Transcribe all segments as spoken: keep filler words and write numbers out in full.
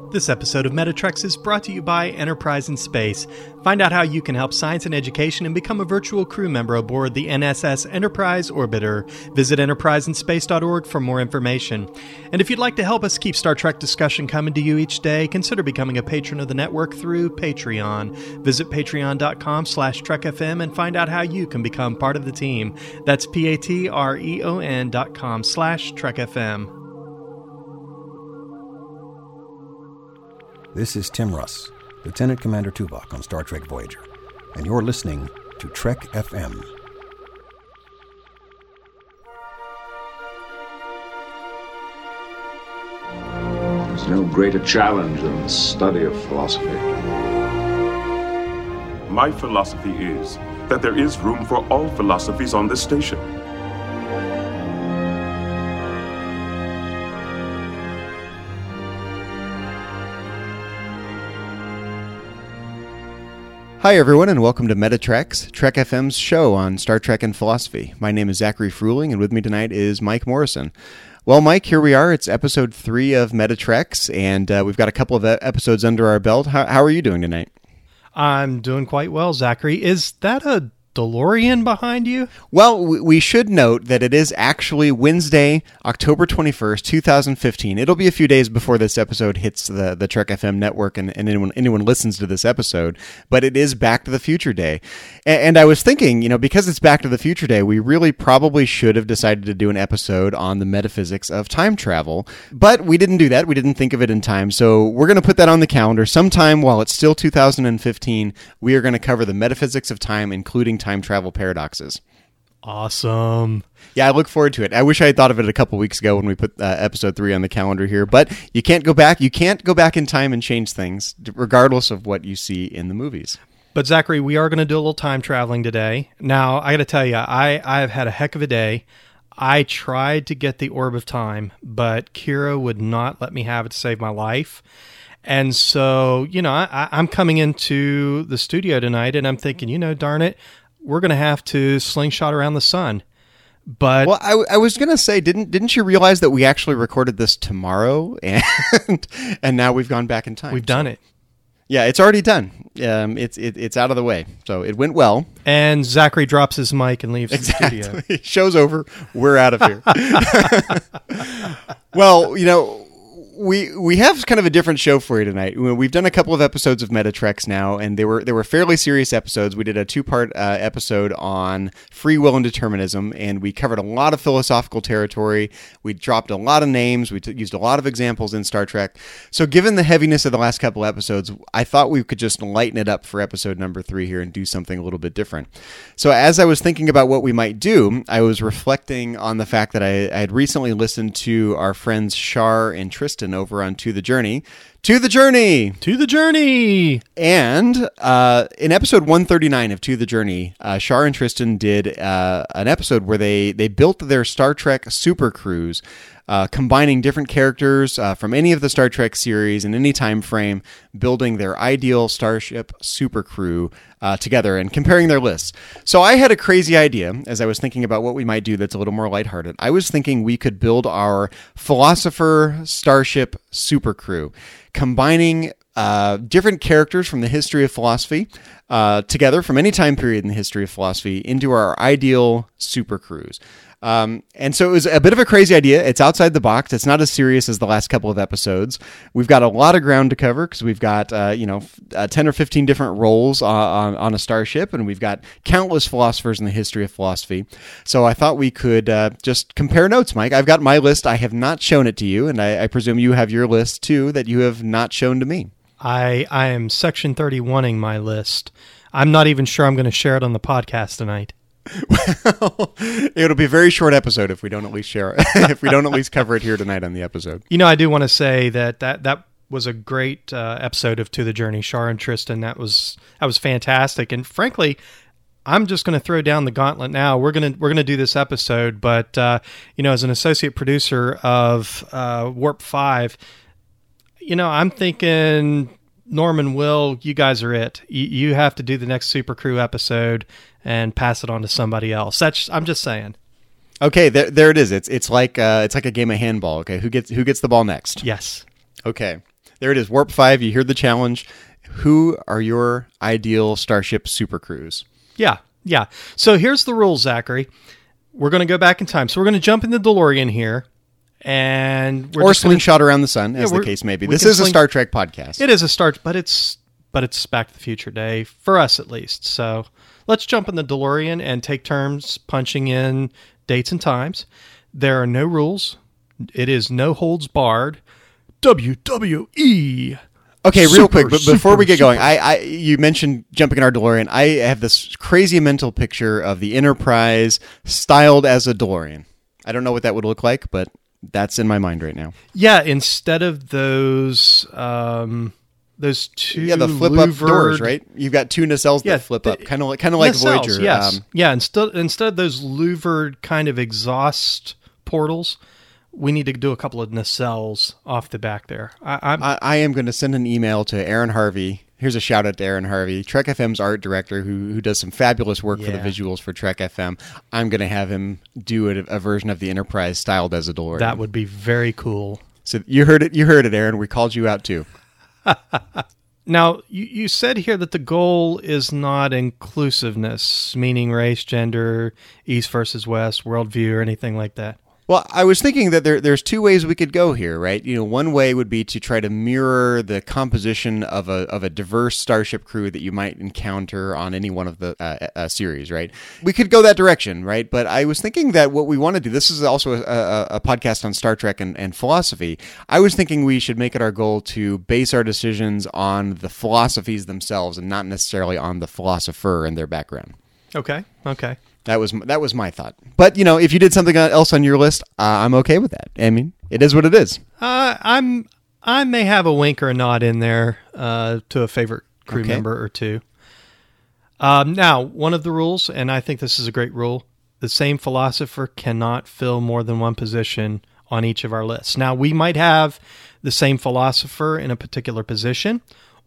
This episode of Metatrex is brought to you by Enterprise in Space. Find out how you can help science and education and become a virtual crew member aboard the N S S Enterprise Orbiter. Visit enterprise in space dot org for more information. And if you'd like to help us keep Star Trek discussion coming to you each day, consider becoming a patron of the network through Patreon. Visit patreon.com slash trekfm and find out how you can become part of the team. That's P-A-T-R-E-O-N dot com slash trekfm. This is Tim Russ, Lieutenant Commander Tuvok on Star Trek Voyager, and you're listening to Trek F M. There's no greater challenge than the study of philosophy. My philosophy is that there is room for all philosophies on this station. Hi everyone, and welcome to Metatrex, Trek F M's show on Star Trek and philosophy. My name is Zachary Fruehling, and with me tonight is Mike Morrison. Well, Mike, here we are. It's episode three of Metatrex, and uh, we've got a couple of episodes under our belt. How, how are you doing tonight? I'm doing quite well, Zachary. Is that a DeLorean behind you? Well, we should note that it is actually Wednesday, October twenty-first, twenty fifteen. It'll be a few days before this episode hits the, the Trek F M network and, and anyone anyone listens to this episode, but it is Back to the Future Day. And, and I was thinking, you know, because it's Back to the Future Day, we really probably should have decided to do an episode on the metaphysics of time travel, but we didn't do that. We didn't think of it in time, so we're going to put that on the calendar. Sometime while it's still two thousand fifteen, we are going to cover the metaphysics of time, including time travel paradoxes. Awesome. Yeah, I look forward to it. I wish I had thought of it a couple weeks ago when we put uh, episode three on the calendar here, but you can't go back. You can't go back in time and change things, regardless of what you see in the movies. But Zachary, we are going to do a little time traveling today. Now, I got to tell you, I I've had a heck of a day. I tried to get the Orb of Time, but Kira would not let me have it to save my life. And so, you know, I, I'm coming into the studio tonight and I'm thinking, you know, darn it, we're going to have to slingshot around the sun. But well, I, I was going to say, didn't didn't you realize that we actually recorded this tomorrow and and now we've gone back in time? We've done so. it. Yeah, it's already done. Um, it's it, it's out of the way, so it went well. And Zachary drops his mic and leaves exactly. the studio. Show's over. We're out of here. Well, you know. We we have kind of a different show for you tonight. We've done a couple of episodes of Metatrex now, and they were they were fairly serious episodes. We did a two-part uh, episode on free will and determinism, and we covered a lot of philosophical territory. We dropped a lot of names. We t- used a lot of examples in Star Trek. So given the heaviness of the last couple episodes, I thought we could just lighten it up for episode number three here and do something a little bit different. So as I was thinking about what we might do, I was reflecting on the fact that I, I had recently listened to our friends Shar and Tristan over on To the Journey. To the Journey! To the Journey! And uh, in episode one thirty-nine of To the Journey, uh, Shar and Tristan did uh, an episode where they, they built their Star Trek super cruise, uh, combining different characters uh, from any of the Star Trek series in any time frame, building their ideal Starship super crew uh, together and comparing their lists. So I had a crazy idea as I was thinking about what we might do that's a little more lighthearted. I was thinking we could build our Philosopher Starship super crew, combining uh, different characters from the history of philosophy uh, together from any time period in the history of philosophy into our ideal super crews. Um, and so it was a bit of a crazy idea. It's outside the box. It's not as serious as the last couple of episodes. We've got a lot of ground to cover because we've got, uh, you know, uh, ten or fifteen different roles uh, on, on a starship, and we've got countless philosophers in the history of philosophy. So I thought we could uh, just compare notes, Mike. I've got my list. I have not shown it to you, and I, I presume you have your list too that you have not shown to me. I, I am Section thirty-one-ing my list. I'm not even sure I'm going to share it on the podcast tonight. Well, it'll be a very short episode if we don't at least share it, if we don't at least cover it here tonight on the episode. You know, I do want to say that that, that was a great uh, episode of To the Journey, Shar and Tristan. That was that was fantastic. And frankly, I'm just going to throw down the gauntlet now. We're going to we're going to do this episode, but uh, you know, as an associate producer of uh, Warp five, you know, I'm thinking Norman, Will, you guys are it. You, you have to do the next Super Crew episode and pass it on to somebody else. That's I'm just saying. Okay, there, there it is. It's it's like uh, it's like a game of handball. Okay, who gets who gets the ball next? Yes. Okay, There it is, Warp five. You heard the challenge. Who are your ideal Starship Super Crews? Yeah, yeah. So here's the rules, Zachary. We're going to go back in time. So we're going to jump in the DeLorean here. And we're or just slingshot around the sun, as yeah, the case may be. we This can is a sling- Star Trek podcast. It is a Star, but it's but it's Back to the Future Day for us at least. So let's jump in the DeLorean and take turns punching in dates and times. There are no rules. It is no holds barred. W W E. Okay, real Super, quick, but before super, we get going, super. I, I you mentioned jumping in our DeLorean. I have this crazy mental picture of the Enterprise styled as a DeLorean. I don't know what that would look like, but that's in my mind right now. Yeah, instead of those um, those two Yeah, the flip up louvered- doors, right? You've got two nacelles Yeah, that flip the- up, kind of like kind of like Nacelles, Voyager. yes. Um, yeah, instead instead of those louvered kind of exhaust portals, we need to do a couple of nacelles off the back there. I, I'm I, I am going to send an email to Aaron Harvey. Here's a shout out to Aaron Harvey, Trek F M's art director, who who does some fabulous work for the Yeah. visuals for Trek F M. I'm going to have him do a, a version of the Enterprise styled as a DeLorean. that would be very cool. So you heard it. You heard it, Aaron. We called you out too. Now, you, you said here that the goal is not inclusiveness, meaning race, gender, East versus West, worldview, or anything like that. Well, I was thinking that there, there's two ways we could go here, right? You know, one way would be to try to mirror the composition of a of a diverse Starship crew that you might encounter on any one of the uh, uh, series, right? We could go that direction, right? But I was thinking that what we want to do, this is also a, a, a podcast on Star Trek and, and philosophy. I was thinking we should make it our goal to base our decisions on the philosophies themselves and not necessarily on the philosopher and their background. Okay, okay. That was that was my thought. But, you know, if you did something else on your list, uh, I'm okay with that. I mean, it is what it is. Uh, I'm I may have a wink or a nod in there uh, to a favorite crew Okay. member or two. Um, now, one of the rules, and I think this is a great rule, the same philosopher cannot fill more than one position on each of our lists. Now, we might have the same philosopher in a particular position,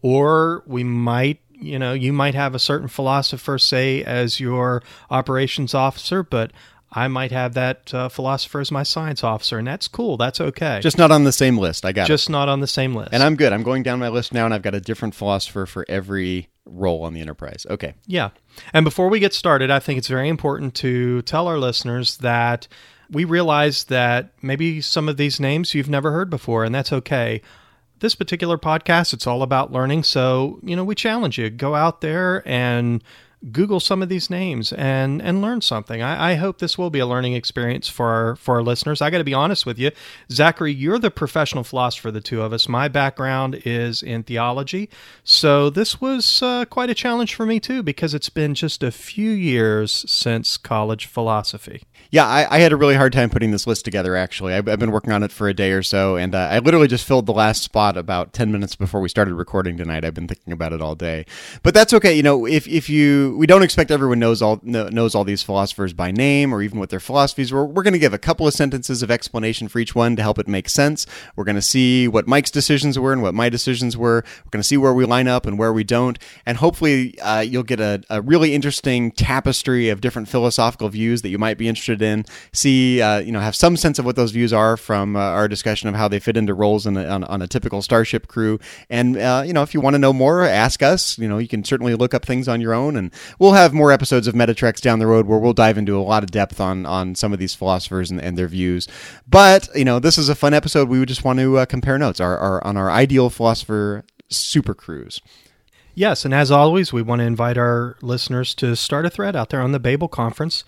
or we might, you know, you might have a certain philosopher, say, as your operations officer, but I might have that uh, philosopher as my science officer, and that's cool. That's okay. Just not on the same list. I got it. Just not on the same list. And I'm good. I'm going down my list now, and I've got a different philosopher for every role on the Enterprise. Okay. Yeah. And before we get started, I think it's very important to tell our listeners that we realize that maybe some of these names you've never heard before, and that's okay. This particular podcast, it's all about learning. So, you know, we challenge you. Go out there and Google some of these names and, and learn something. I, I hope this will be a learning experience for our, for our listeners. I got to be honest with you. Zachary, you're the professional philosopher of the two of us. My background is in theology. So this was uh, quite a challenge for me, too, because it's been just a few years since college philosophy. Yeah, I, I had a really hard time putting this list together, actually. I've, I've been working on it for a day or so, and uh, I literally just filled the last spot about ten minutes before we started recording tonight. I've been thinking about it all day. But that's okay. You know, if if you... We don't expect everyone knows all knows all these philosophers by name or even what their philosophies were. We're going to give a couple of sentences of explanation for each one to help it make sense. We're going to see what Mike's decisions were and what my decisions were. We're going to see where we line up and where we don't. And hopefully uh, you'll get a, a really interesting tapestry of different philosophical views that you might be interested in. See, uh, you know, have some sense of what those views are from uh, our discussion of how they fit into roles in a, on, on a typical Starship crew. And, uh, you know, if you want to know more, ask us. You know, you can certainly look up things on your own, and we'll have more episodes of Metatreks down the road where we'll dive into a lot of depth on, on some of these philosophers and, and their views. But, you know, this is a fun episode. We would just want to uh, compare notes our, our, on our ideal philosopher super cruise. Yes, and as always, we want to invite our listeners to start a thread out there on the Babel Conference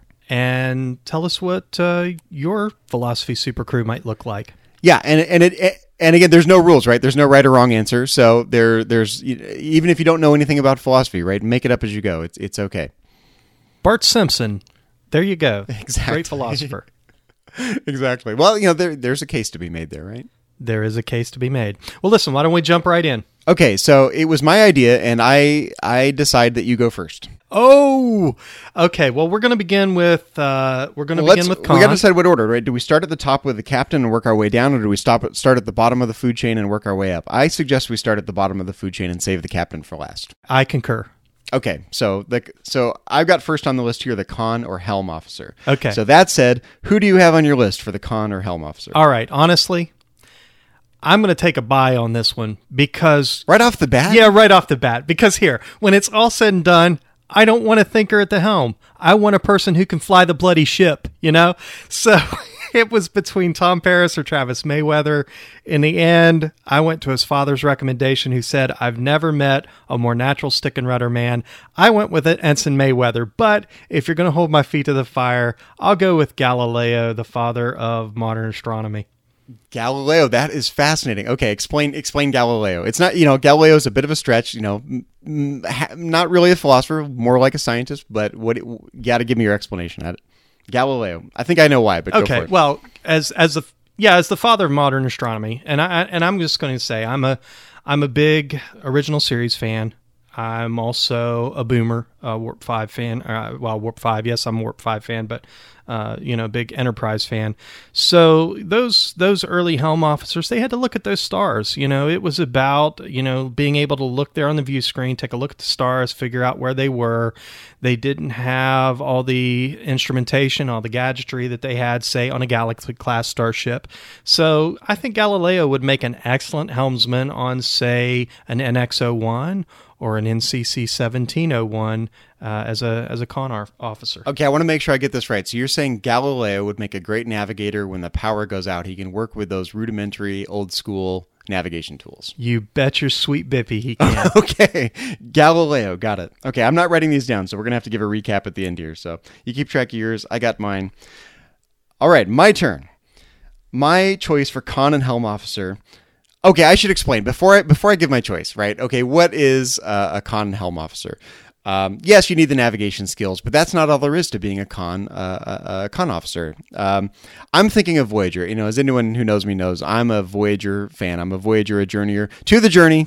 and tell us what uh, your philosophy super crew might look like. Yeah, and and it and again, there's no rules, right? There's no right or wrong answer. So there, there's even if you don't know anything about philosophy, right? Make it up as you go. It's it's okay. Bart Simpson, there you go. Exactly. Great philosopher. Exactly. Well, you know, there there's a case to be made there, right? There is a case to be made. Well, listen, why don't we jump right in? Okay, so it was my idea, and I I decide that you go first. Oh, okay. Well, we're going to begin with uh, we're going to Well, begin let's- with Khan. We got to decide what order, right? Do we start at the top with the captain and work our way down, or do we stop at, start at the bottom of the food chain and work our way up? I suggest we start at the bottom of the food chain and save the captain for last. I concur. Okay, so the so I've got first on the list here the con or helm officer. Okay. So that said, who do you have on your list for the con or helm officer? All right. Honestly, I'm going to take a buy on this one because... Right off the bat? Yeah, right off the bat. Because here, when it's all said and done, I don't want a thinker at the helm. I want a person who can fly the bloody ship, you know? So it was between Tom Paris or Travis Mayweather. In the end, I went to his father's recommendation, who said, I've never met a more natural stick and rudder man. I went with it, Ensign Mayweather. But if you're going to hold my feet to the fire, I'll go with Galileo, the father of modern astronomy. Galileo, that is fascinating. Okay, explain explain Galileo. It's not, you know, Galileo's a bit of a stretch, you know, m- ha- not really a philosopher, more like a scientist, but what it, you got to give me your explanation at it. Galileo. I think I know why, but go okay, for it. Well, as as the yeah, as the father of modern astronomy, and I and I'm just going to say I'm a I'm a big original series fan. I'm also a boomer, uh, Warp five fan. Uh, well, Warp five, yes, I'm a Warp five fan, but uh, you know, big Enterprise fan. So those those early helm officers, they had to look at those stars. You know, it was about, you know, being able to look there on the view screen, take a look at the stars, figure out where they were. They didn't have all the instrumentation, all the gadgetry that they had, say, on a Galaxy-class starship. So I think Galileo would make an excellent helmsman on, say, an N X oh one or an N C C seventeen oh one uh, as a as a con officer. Okay, I want to make sure I get this right. So you're saying Galileo would make a great navigator when the power goes out. He can work with those rudimentary, old-school navigation tools. You bet your sweet bippy he can. Okay, Galileo, got it. Okay, I'm not writing these down, so we're going to have to give a recap at the end here. So you keep track of yours. I got mine. All right, my turn. My choice for con and helm officer... Okay, I should explain before I before I give my choice, right? Okay, what is uh, a con and helm officer? Um, yes, you need the navigation skills, but that's not all there is to being a con uh, a con officer. Um, I'm thinking of Voyager. You know, as anyone who knows me knows, I'm a Voyager fan. I'm a Voyager, a journeyer to the journey.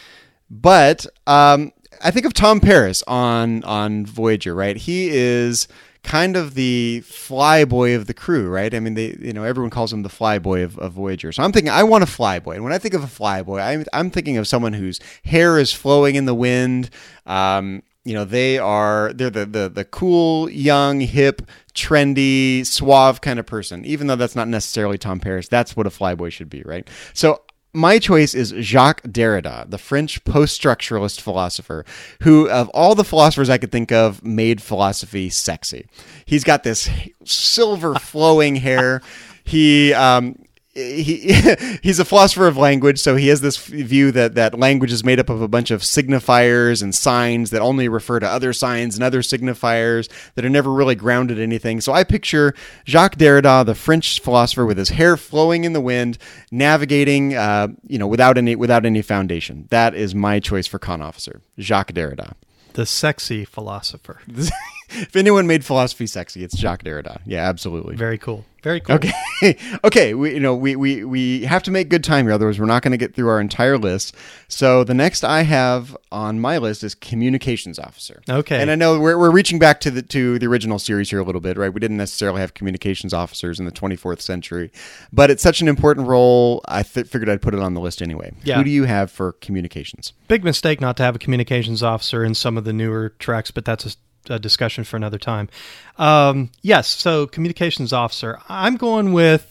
But um, I think of Tom Paris on on Voyager, right? He is kind of the flyboy of the crew, right? I mean, they, you know, everyone calls him the flyboy of, of Voyager. So I'm thinking, I want a flyboy. And when I think of a flyboy, I'm, I'm thinking of someone whose hair is flowing in the wind. Um, you know, they are, they're the, the, the cool, young, hip, trendy, suave kind of person. Even though that's not necessarily Tom Paris, that's what a flyboy should be, right? So my choice is Jacques Derrida, the French post-structuralist philosopher, who, of all the philosophers I could think of, made philosophy sexy. He's got this silver flowing hair. He, um, he, he's a philosopher of language, so he has this view that, that language is made up of a bunch of signifiers and signs that only refer to other signs and other signifiers that are never really grounded in anything. So I picture Jacques Derrida, the French philosopher, with his hair flowing in the wind, navigating, uh, you know, without any without any foundation. That is my choice for con officer, Jacques Derrida. The sexy philosopher. If anyone made philosophy sexy, it's Jacques Derrida. Yeah, absolutely. Very cool. Very cool. Okay. okay. We, you know, we, we, we have to make good time here. Otherwise, we're not going to get through our entire list. So the next I have on my list is communications officer. Okay. And I know we're, we're reaching back to the, to the original series here a little bit, right? We didn't necessarily have communications officers in the twenty-fourth century, but it's such an important role. I th- figured I'd put it on the list anyway. Yeah. Who do you have for communications? Big mistake not to have a communications officer in some of the newer treks, but that's a a discussion for another time. Um, yes, so communications officer. I'm going with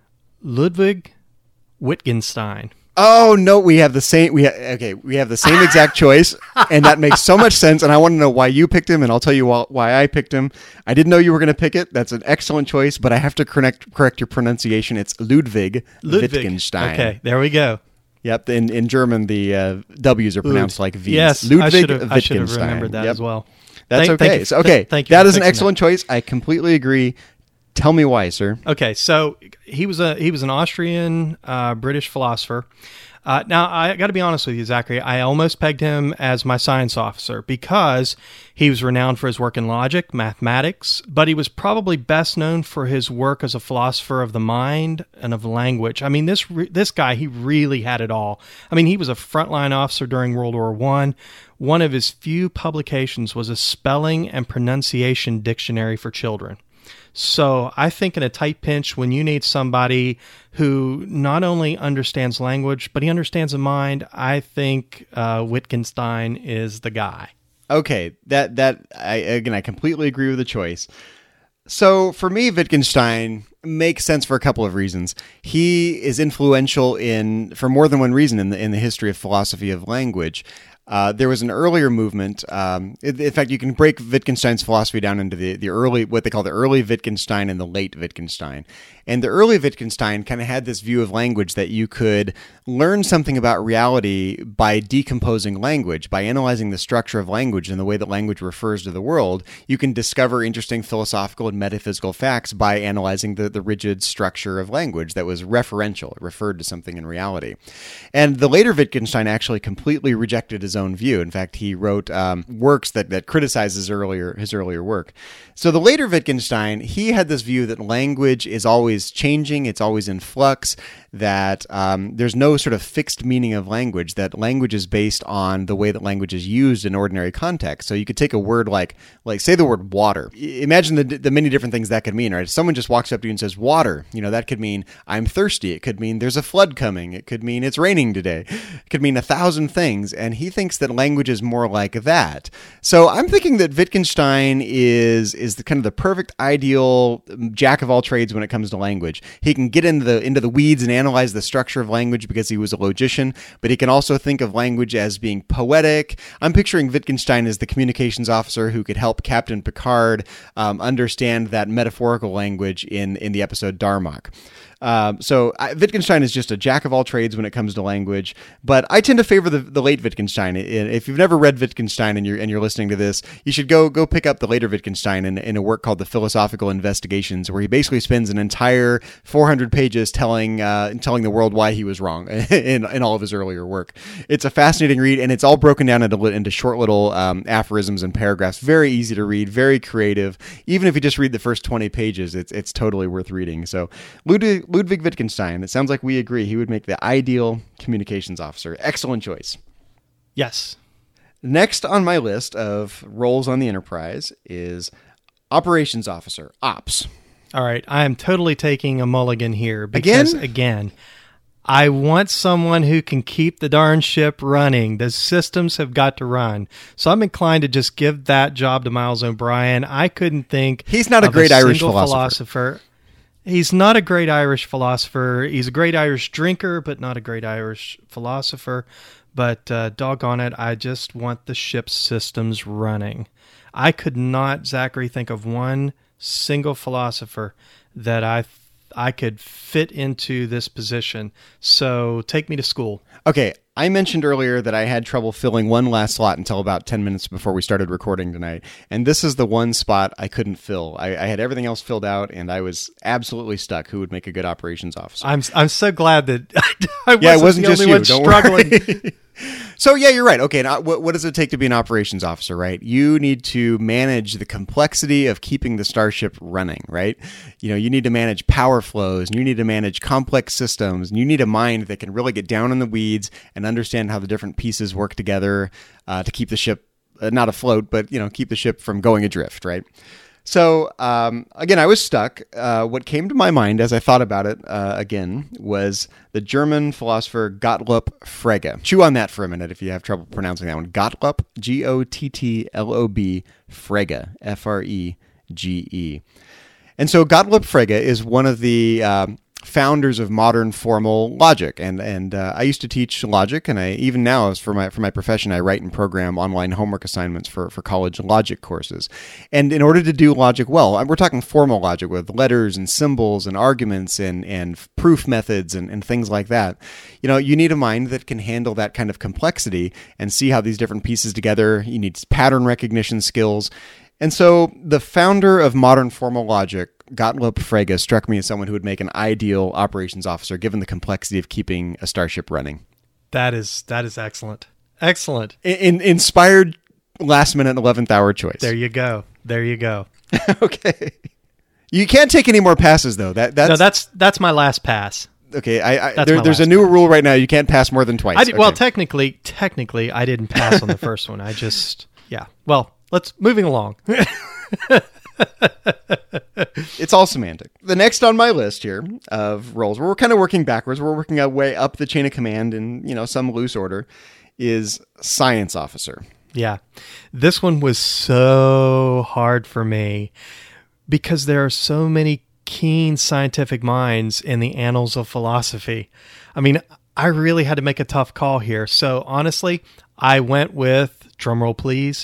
Ludwig Wittgenstein. Oh no, we have the same. We ha- okay, we have the same exact choice, and that makes so much sense. And I want to know why you picked him, and I'll tell you why, why I picked him. I didn't know you were going to pick it. That's an excellent choice, but I have to correct correct your pronunciation. It's Ludwig, Ludwig. Wittgenstein. Okay, there we go. Yep. In in German, the uh, W's are pronounced Ood. like V's. Yes, Ludwig I should have, Wittgenstein. I should have remembered that Yep. as well. That's Thank- okay. thank you- so, okay, thank you that for is an fixing excellent choice. I completely agree. Tell me why, sir. Okay, so he was a he was an Austrian uh, British philosopher. Uh, now I got to be honest with you, Zachary. I almost pegged him as my science officer because he was renowned for his work in logic, mathematics, but he was probably best known for his work as a philosopher of the mind and of language. I mean, this re- this guy, he really had it all. I mean, he was a frontline officer during World War One. One of his few publications was a spelling and pronunciation dictionary for children. So I think in a tight pinch, when you need somebody who not only understands language, but he understands the mind, I think uh, Wittgenstein is the guy. Okay, that that I again I completely agree with the choice. So for me, Wittgenstein, makes sense for a couple of reasons. He is influential in for more than one reason in the in the history of philosophy of language. Uh, there was an earlier movement. Um, in, in fact, you can break Wittgenstein's philosophy down into the, the early, what they call the early Wittgenstein and the late Wittgenstein. And the early Wittgenstein kind of had this view of language that you could learn something about reality by decomposing language, by analyzing the structure of language and the way that language refers to the world. You can discover interesting philosophical and metaphysical facts by analyzing the, the rigid structure of language that was referential. It referred to something in reality. And the later Wittgenstein actually completely rejected his own view. In fact, he wrote um, works that, that criticize his earlier, his earlier work. So the later Wittgenstein, he had this view that language is always changing, it's always in flux, that um, there's no sort of fixed meaning of language, that language is based on the way that language is used in ordinary context. So you could take a word like, like say the word water. Imagine the, the many different things that could mean, right? If someone just walks up to you and says water, you know, that could mean I'm thirsty. It could mean there's a flood coming. It could mean it's raining today. It could mean a thousand things. And he thinks that language is more like that. So I'm thinking that Wittgenstein is is the kind of the perfect ideal jack of all trades when it comes to language. He can get into the into the weeds and analyze the structure of language because he was a logician, but he can also think of language as being poetic. I'm picturing Wittgenstein as the communications officer who could help Captain Picard um, understand that metaphorical language in, in the episode Darmok. Um, so I, Wittgenstein is just a jack of all trades when it comes to language, but I tend to favor the, the late Wittgenstein. If you've never read Wittgenstein and you're and you're listening to this, you should go go pick up the later Wittgenstein in, in a work called The Philosophical Investigations, where he basically spends an entire four hundred pages telling uh, telling the world why he was wrong in, in all of his earlier work. It's a fascinating read, and it's all broken down into, into short little um, aphorisms and paragraphs. Very easy to read, very creative. Even if you just read the first twenty pages, it's it's totally worth reading. So Ludwig Ludwig Wittgenstein, it sounds like we agree he would make the ideal communications officer. Excellent choice. Yes. Next on my list of roles on the Enterprise is operations officer, ops. All right. I am totally taking a mulligan here because, again, again I want someone who can keep the darn ship running. The systems have got to run. So I'm inclined to just give that job to Miles O'Brien. I couldn't think He's not a great a Irish philosopher. philosopher. He's not a great Irish philosopher. He's a great Irish drinker, but not a great Irish philosopher. But uh, doggone it, I just want the ship's systems running. I could not, Zachary, think of one single philosopher that I I could fit into this position. So take me to school. Okay, I mentioned earlier that I had trouble filling one last slot until about ten minutes before we started recording tonight. And this is the one spot I couldn't fill. I, I had everything else filled out, and I was absolutely stuck. Who would make a good operations officer? I'm I'm so glad that I wasn't, yeah, it wasn't the just only you. one Don't struggling. worry. So, yeah, you're right. Okay, now, what, what does it take to be an operations officer, right? You need to manage the complexity of keeping the starship running, right? You know, you need to manage power flows, and you need to manage complex systems, and you need a mind that can really get down in the weeds and understand how the different pieces work together uh, to keep the ship uh, not afloat, but, you know, keep the ship from going adrift, right? So, um, again, I was stuck. Uh, what came to my mind as I thought about it uh, again was the German philosopher Gottlob Frege. Chew on that for a minute if you have trouble pronouncing that one. Gottlob, G O T T L O B, Frege, F R E G E. And so Gottlob Frege is one of the um, founders of modern formal logic, and and uh, I used to teach logic, and I even now, as for my for my profession, I write and program online homework assignments for for college logic courses. And in order to do logic well, we're talking formal logic with letters and symbols and arguments and and proof methods and, and things like that. You know, you need a mind that can handle that kind of complexity and see how these different pieces together. You need pattern recognition skills. And so the founder of modern formal logic, Gottlob Frege, struck me as someone who would make an ideal operations officer given the complexity of keeping a starship running. That is that is excellent. Excellent. In, in, inspired last minute eleventh hour choice. There you go. There you go. Okay. You can't take any more passes though. That that's No, that's that's my last pass. Okay, I, I That's there, my there's a last new pass. rule right now. You can't pass more than twice. I did, Okay. Well, technically technically I didn't pass on the first one. I just yeah. Well, let's moving along. It's all semantic. The next on my list here of roles, where we're kind of working backwards, we're working our way up the chain of command in, you know, some loose order, is science officer. Yeah. This one was so hard for me because there are so many keen scientific minds in the annals of philosophy. I mean, I really had to make a tough call here. So honestly, I went with, drumroll please,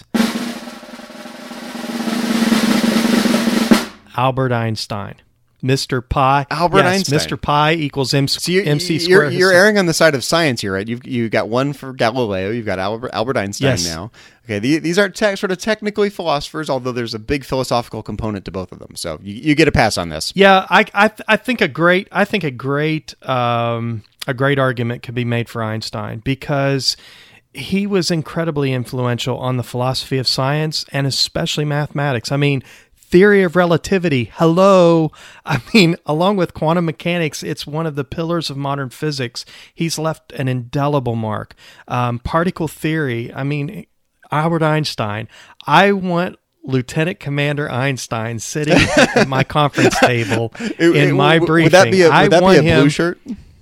Albert Einstein. Mister Pi. Albert yes, Einstein. Mister Pi equals M- So you, M C you're, squared. you're erring on the side of science here, right? You've you got one for Galileo. You've got Albert, Albert Einstein Yes. now. Okay, the, these are te- sort of technically philosophers, although there's a big philosophical component to both of them. So you, you get a pass on this. Yeah, I, I, I think a great, I think a great, um, a great argument could be made for Einstein because he was incredibly influential on the philosophy of science and especially mathematics. I mean, theory of relativity. Hello. I mean, along with quantum mechanics, it's one of the pillars of modern physics. He's left an indelible mark. Um, particle theory. I mean, Albert Einstein. I want Lieutenant Commander Einstein sitting at my conference table It- in it- my would briefing. that be a, I would that want be a him, blue shirt?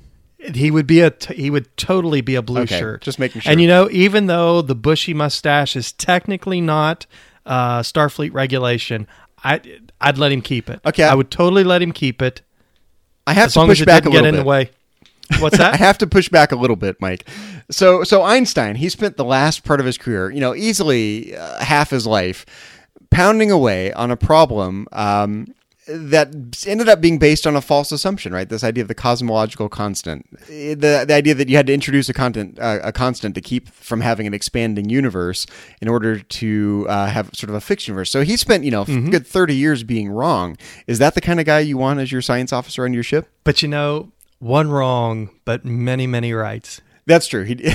He would be a. T- he would totally be a blue Okay, shirt. just making sure. And you know, even though the bushy mustache is technically not uh, Starfleet regulation, I I'd let him keep it. Okay. I would totally let him keep it I have as to long push as it back a didn't get little in bit. the way. What's I that? have to push back a little bit, Mike. So, so Einstein, he spent the last part of his career, you know, easily uh, half his life, pounding away on a problem um, that ended up being based on a false assumption, right? This idea of the cosmological constant, the the idea that you had to introduce a content uh, a constant to keep from having an expanding universe in order to uh, have sort of a fixed universe. So he spent, you know, Mm-hmm. a good thirty years being wrong. Is that the kind of guy you want as your science officer on your ship? But you know, one wrong, but many many rights. That's true. He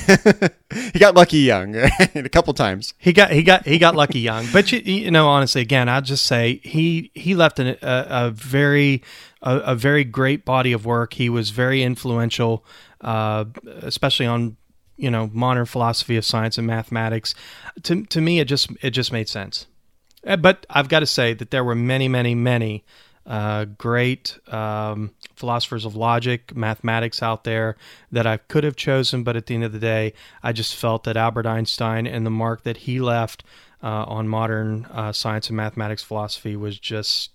he got lucky young a couple times. He got he got he got lucky young, but you, you know honestly, again, I'd just say he he left an, a, a very a, a very great body of work. He was very influential, uh, especially on you know modern philosophy of science and mathematics. To to me, it just it just made sense. Uh, But I've got to say that there were many many many uh, great um, philosophers of logic, mathematics out there that I could have chosen, but at the end of the day, I just felt that Albert Einstein and the mark that he left uh, on modern uh, science and mathematics philosophy was just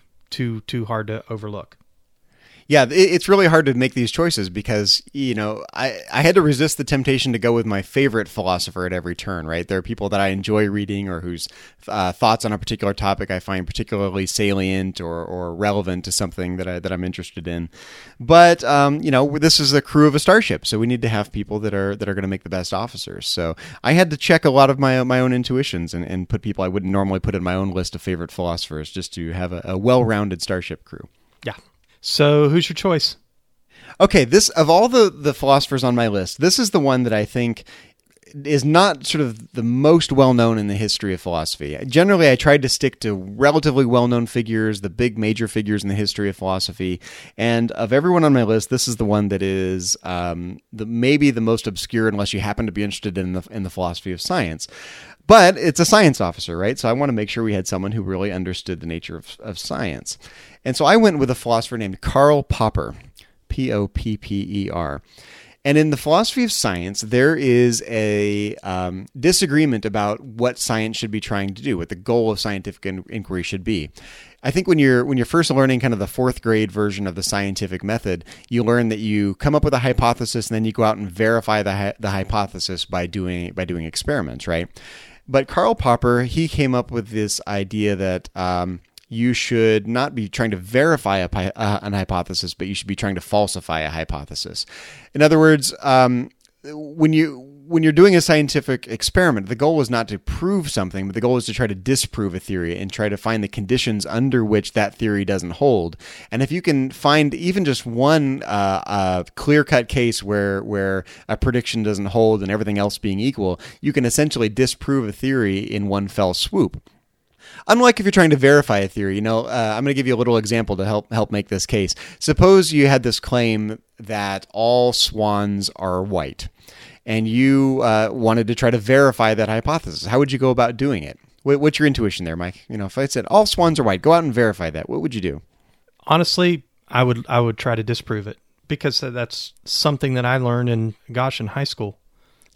too too hard to overlook. Yeah, it- it's really hard to make these choices because, you know, I, I had to resist the temptation to go with my favorite philosopher at every turn, right? There are people that I enjoy reading or whose uh, thoughts on a particular topic I find particularly salient or, or relevant to something that, I, that I'm interested in. But, um, you know, this is the crew of a starship, so we need to have people that are that are going to make the best officers. So I had to check a lot of my, my own intuitions and, and put people I wouldn't normally put in my own list of favorite philosophers just to have a, a well-rounded starship crew. Yeah. So who's your choice? Okay, this of all the, the philosophers on my list, this is the one that I think is not sort of the most well-known in the history of philosophy. Generally, I tried to stick to relatively well-known figures, the big major figures in the history of philosophy, and of everyone on my list, this is the one that is um, the maybe the most obscure unless you happen to be interested in the in the philosophy of science. But it's a science officer, right? So I want to make sure we had someone who really understood the nature of, of science. And so I went with a philosopher named Karl Popper, P O P P E R. And in the philosophy of science, there is a um, disagreement about what science should be trying to do, what the goal of scientific in- inquiry should be. I think when you're when you're first learning kind of the fourth grade version of the scientific method, you learn that you come up with a hypothesis and then you go out and verify the hi- the hypothesis by doing by doing experiments, right? But Karl Popper, he came up with this idea that um, you should not be trying to verify a, uh, an hypothesis, but you should be trying to falsify a hypothesis. In other words, um, when you when you're doing a scientific experiment, the goal is not to prove something, but the goal is to try to disprove a theory and try to find the conditions under which that theory doesn't hold. And if you can find even just one uh, uh, clear-cut case where where a prediction doesn't hold and everything else being equal, you can essentially disprove a theory in one fell swoop. Unlike if you're trying to verify a theory, you know, uh, I'm going to give you a little example to help help make this case. Suppose you had this claim that all swans are white, and you uh, wanted to try to verify that hypothesis. How would you go about doing it? What's your intuition there, Mike? You know, if I said all swans are white, go out and verify that. What would you do? Honestly, I would I would try to disprove it because that's something that I learned in gosh in high school.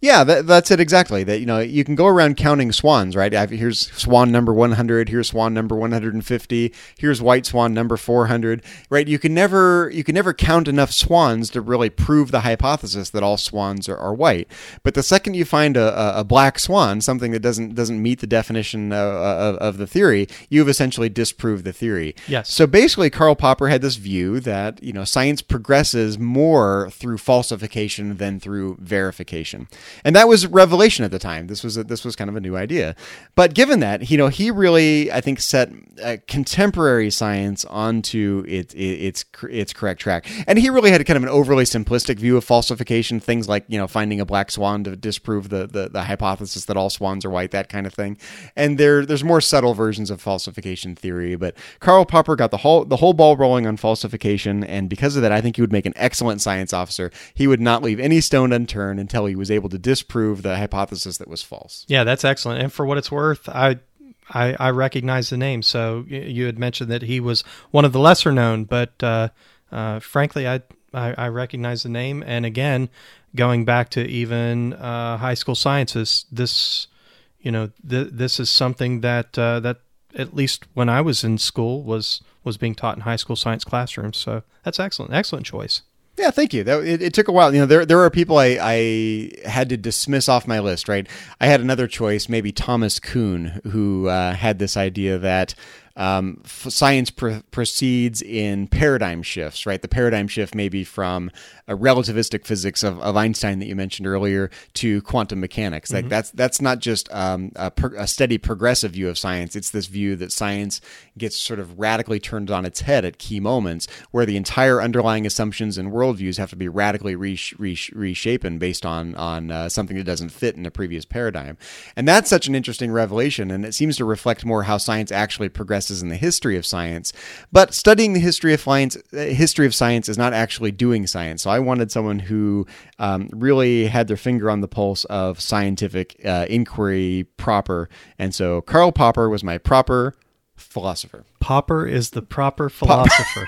Yeah, that, that's it exactly. That, you know, you can go around counting swans, right? I've, here's swan number one hundred. Here's swan number one hundred fifty. Here's white swan number four hundred. Right? You can never you can never count enough swans to really prove the hypothesis that all swans are, are white. But the second you find a, a, a black swan, something that doesn't doesn't meet the definition of, of, of the theory, you've essentially disproved the theory. Yes. So basically, Karl Popper had this view that, you know, science progresses more through falsification than through verification. And that was revelation at the time. This was a, this was kind of a new idea. But given that, you know, he really, I think, set uh, contemporary science onto it, it, its its correct track. And he really had kind of an overly simplistic view of falsification, things like, you know, finding a black swan to disprove the, the, the hypothesis that all swans are white, that kind of thing. And there there's more subtle versions of falsification theory. But Karl Popper got the whole the whole ball rolling on falsification, and because of that, I think he would make an excellent science officer. He would not leave any stone unturned until he was able to disprove the hypothesis that was false. Yeah, that's excellent. And for what it's worth, I I, I recognize the name. So you had mentioned that he was one of the lesser known, but uh, uh, frankly, I, I I recognize the name. And again, going back to even uh, high school sciences, this you know th- this is something that uh, that at least when I was in school was was being taught in high school science classrooms. So that's excellent, excellent choice. Yeah, thank you. That, it, it took a while. You know, there there are people I, I had to dismiss off my list, right? I had another choice, maybe Thomas Kuhn, who uh, had this idea that um, f- science pr- proceeds in paradigm shifts, right? The paradigm shift may be from a relativistic physics of, of Einstein that you mentioned earlier to quantum mechanics. Mm-hmm. Like that's that's not just um, a, per, a steady progressive view of science. It's this view that science gets sort of radically turned on its head at key moments, where the entire underlying assumptions and worldviews have to be radically resh- resh- reshapen based on on uh, something that doesn't fit in a previous paradigm. And that's such an interesting revelation, and it seems to reflect more how science actually progresses in the history of science. But studying the history of science, uh, history of science is not actually doing science. So I wanted someone who um, really had their finger on the pulse of scientific uh, inquiry proper. And so Karl Popper was my proper philosopher. Popper is the proper philosopher.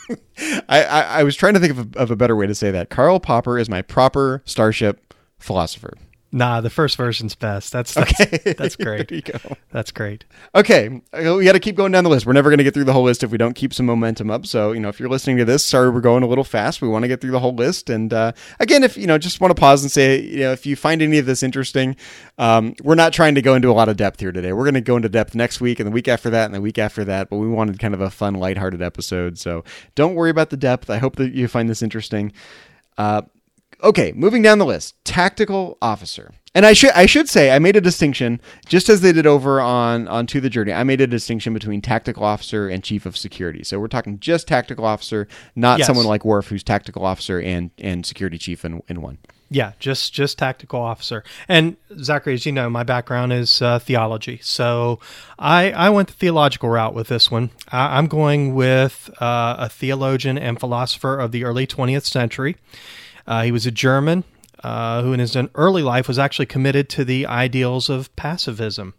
I, I, I was trying to think of a, of a better way to say that. Karl Popper is my proper Starship philosopher. Nah, the first version's best. That's that's, Okay. that's great. There you go. That's great. Okay, we got to keep going down the list. We're never going to get through the whole list if we don't keep some momentum up. So, you know, if you're listening to this, sorry we're going a little fast. We want to get through the whole list. And uh, again, if you know, just want to pause and say, you know, if you find any of this interesting, um, we're not trying to go into a lot of depth here today. We're going to go into depth next week and the week after that and the week after that. But we wanted kind of a fun, lighthearted episode. So don't worry about the depth. I hope that you find this interesting. Uh, okay, moving down the list, tactical officer. And I should I should say I made a distinction, just as they did over on, on To the Journey. I made a distinction between tactical officer and chief of security. So we're talking just tactical officer, not Yes. someone like Worf who's tactical officer and, and security chief in, in one. Yeah, just just tactical officer. And Zachary, as you know, my background is uh, theology, so I I went the theological route with this one. I, I'm going with uh, a theologian and philosopher of the early twentieth century. Uh, he was a German uh, who, in his early life, was actually committed to the ideals of pacifism.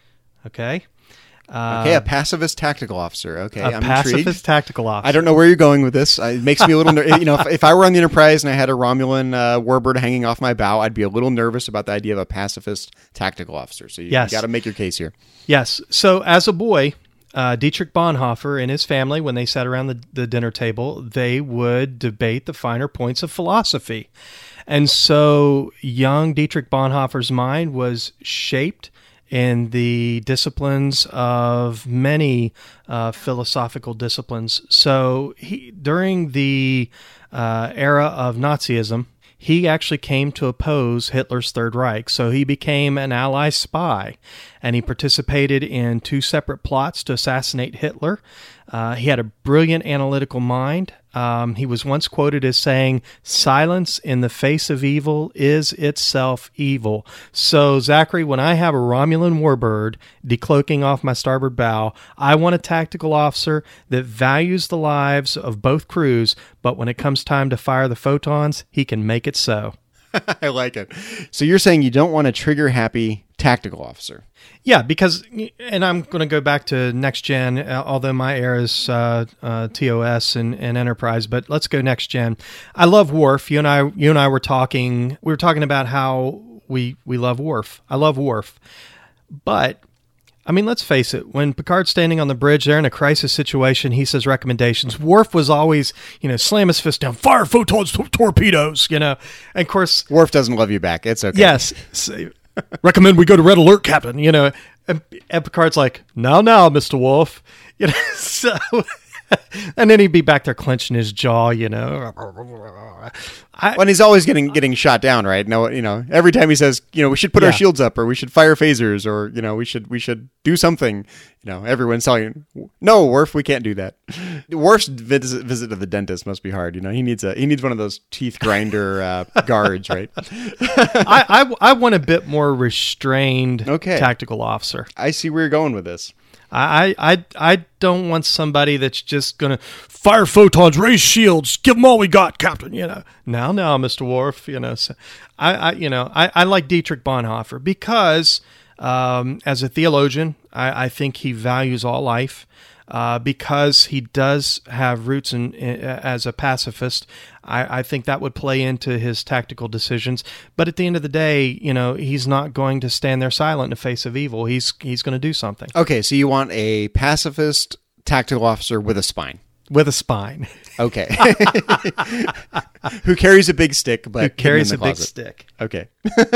Okay. Uh, Okay, a pacifist tactical officer. Okay, a I'm pacifist intrigued. tactical officer. I don't know where you're going with this. Uh, It makes me a little, ner- you know, if, if I were on the Enterprise and I had a Romulan uh, warbird hanging off my bow, I'd be a little nervous about the idea of a pacifist tactical officer. So you, Yes. you got to make your case here. Yes. So as a boy, uh, Dietrich Bonhoeffer and his family, when they sat around the, the dinner table, they would debate the finer points of philosophy. And so young Dietrich Bonhoeffer's mind was shaped in the disciplines of many uh, philosophical disciplines. So he, during the uh, era of Nazism, he actually came to oppose Hitler's Third Reich. So he became an Allied spy, and he participated in two separate plots to assassinate Hitler. Uh, he had a brilliant analytical mind. Um, he was once quoted as saying, "Silence in the face of evil is itself evil." So, Zachary, when I have a Romulan warbird decloaking off my starboard bow, I want a tactical officer that values the lives of both crews, but when it comes time to fire the photons, he can make it so. I like it. So you're saying you don't want a trigger-happy tactical officer. Yeah, because, and I'm going to go back to Next Gen, uh, although my era is uh, uh, T O S and, and Enterprise, but let's go Next Gen. I love Worf. You and I, you and I were talking, we were talking about how we we love Worf. I love Worf, but I mean, let's face it. When Picard's standing on the bridge, they're in a crisis situation. He says recommendations. Worf was always, you know, slam his fist down, fire photons, to- torpedoes, you know. And of course, Worf doesn't love you back. It's okay. Yes, so, recommend we go to Red Alert, Captain. You know, and, and Picard's like, now, now, Mister Worf. You know, so. And then he'd be back there clenching his jaw, you know. I, When he's always getting getting shot down, right? No, you know, every time he says, you know, we should put Yeah. our shields up, or we should fire phasers, or you know, we should we should do something. You know, everyone's telling you, no, Worf, we can't do that. Worf's visit, visit to the dentist must be hard. You know, he needs a he needs one of those teeth grinder uh, guards, right? I, I, I want a bit more restrained Okay. tactical officer. I see where you're going with this. I, I, I don't want somebody that's just going to fire photons, raise shields, give them all we got, Captain, you know. Now, now, Mister Worf, you know. So I, I you know, I, I like Dietrich Bonhoeffer because um, as a theologian, I, I think he values all life. Uh, because he does have roots in, in as a pacifist, I, I think that would play into his tactical decisions. But at the end of the day, you know, he's not going to stand there silent in the face of evil. He's he's going to do something Okay, so you want a pacifist tactical officer with a spine. with a spine. Okay. Who carries a big stick, but Who carries a hidden in the big closet. stick. Okay.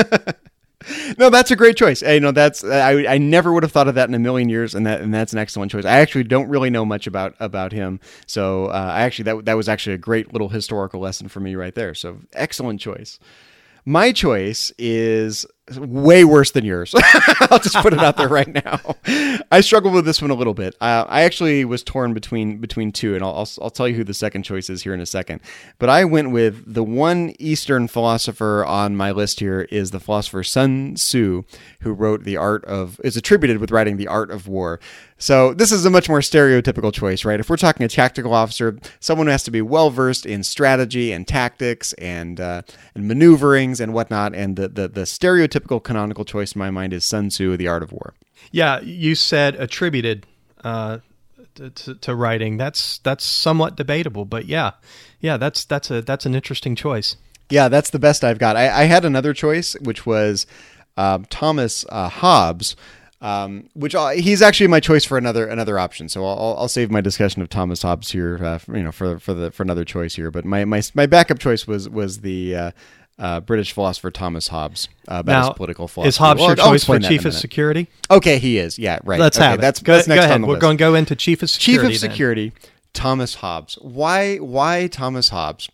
No, that's a great choice. Hey, no, that's I I never would have thought of that in a million years, and that and that's an excellent choice. I actually don't really know much about about him, so uh, I actually that that was actually a great little historical lesson for me right there. So excellent choice. My choice is way worse than yours. I'll just put it out there right now. I struggled with this one a little bit. Uh, I actually was torn between between two, and I'll, I'll I'll tell you who the second choice is here in a second. But I went with the one Eastern philosopher on my list here is the philosopher Sun Tzu, who wrote The Art of, is attributed with writing The Art of War. So this is a much more stereotypical choice, right? If we're talking a tactical officer, someone who has to be well-versed in strategy and tactics and uh, and maneuverings and whatnot, and the, the, the stereotypical canonical choice in my mind is Sun Tzu, The Art of War. Yeah, you said attributed uh, to, to, to writing. That's that's somewhat debatable, but yeah, yeah, that's that's a that's an interesting choice. Yeah, that's the best I've got. I, I had another choice, which was um, Thomas uh, Hobbes, um, which I, he's actually my choice for another another option. So I'll, I'll save my discussion of Thomas Hobbes here, uh, for, you know, for for the for another choice here. But my my my backup choice was was the uh, uh, British philosopher Thomas Hobbes uh, about Now, his political philosophy. is Hobbes Well, your I'll choice for explain that in a chief of minute. security? Okay, he is. Yeah, right. Let's okay, have it. That's, go, that's next go ahead. on the We're list. going to go into chief of security. Chief of then. Security, Thomas Hobbes. Why? Why Thomas Hobbes?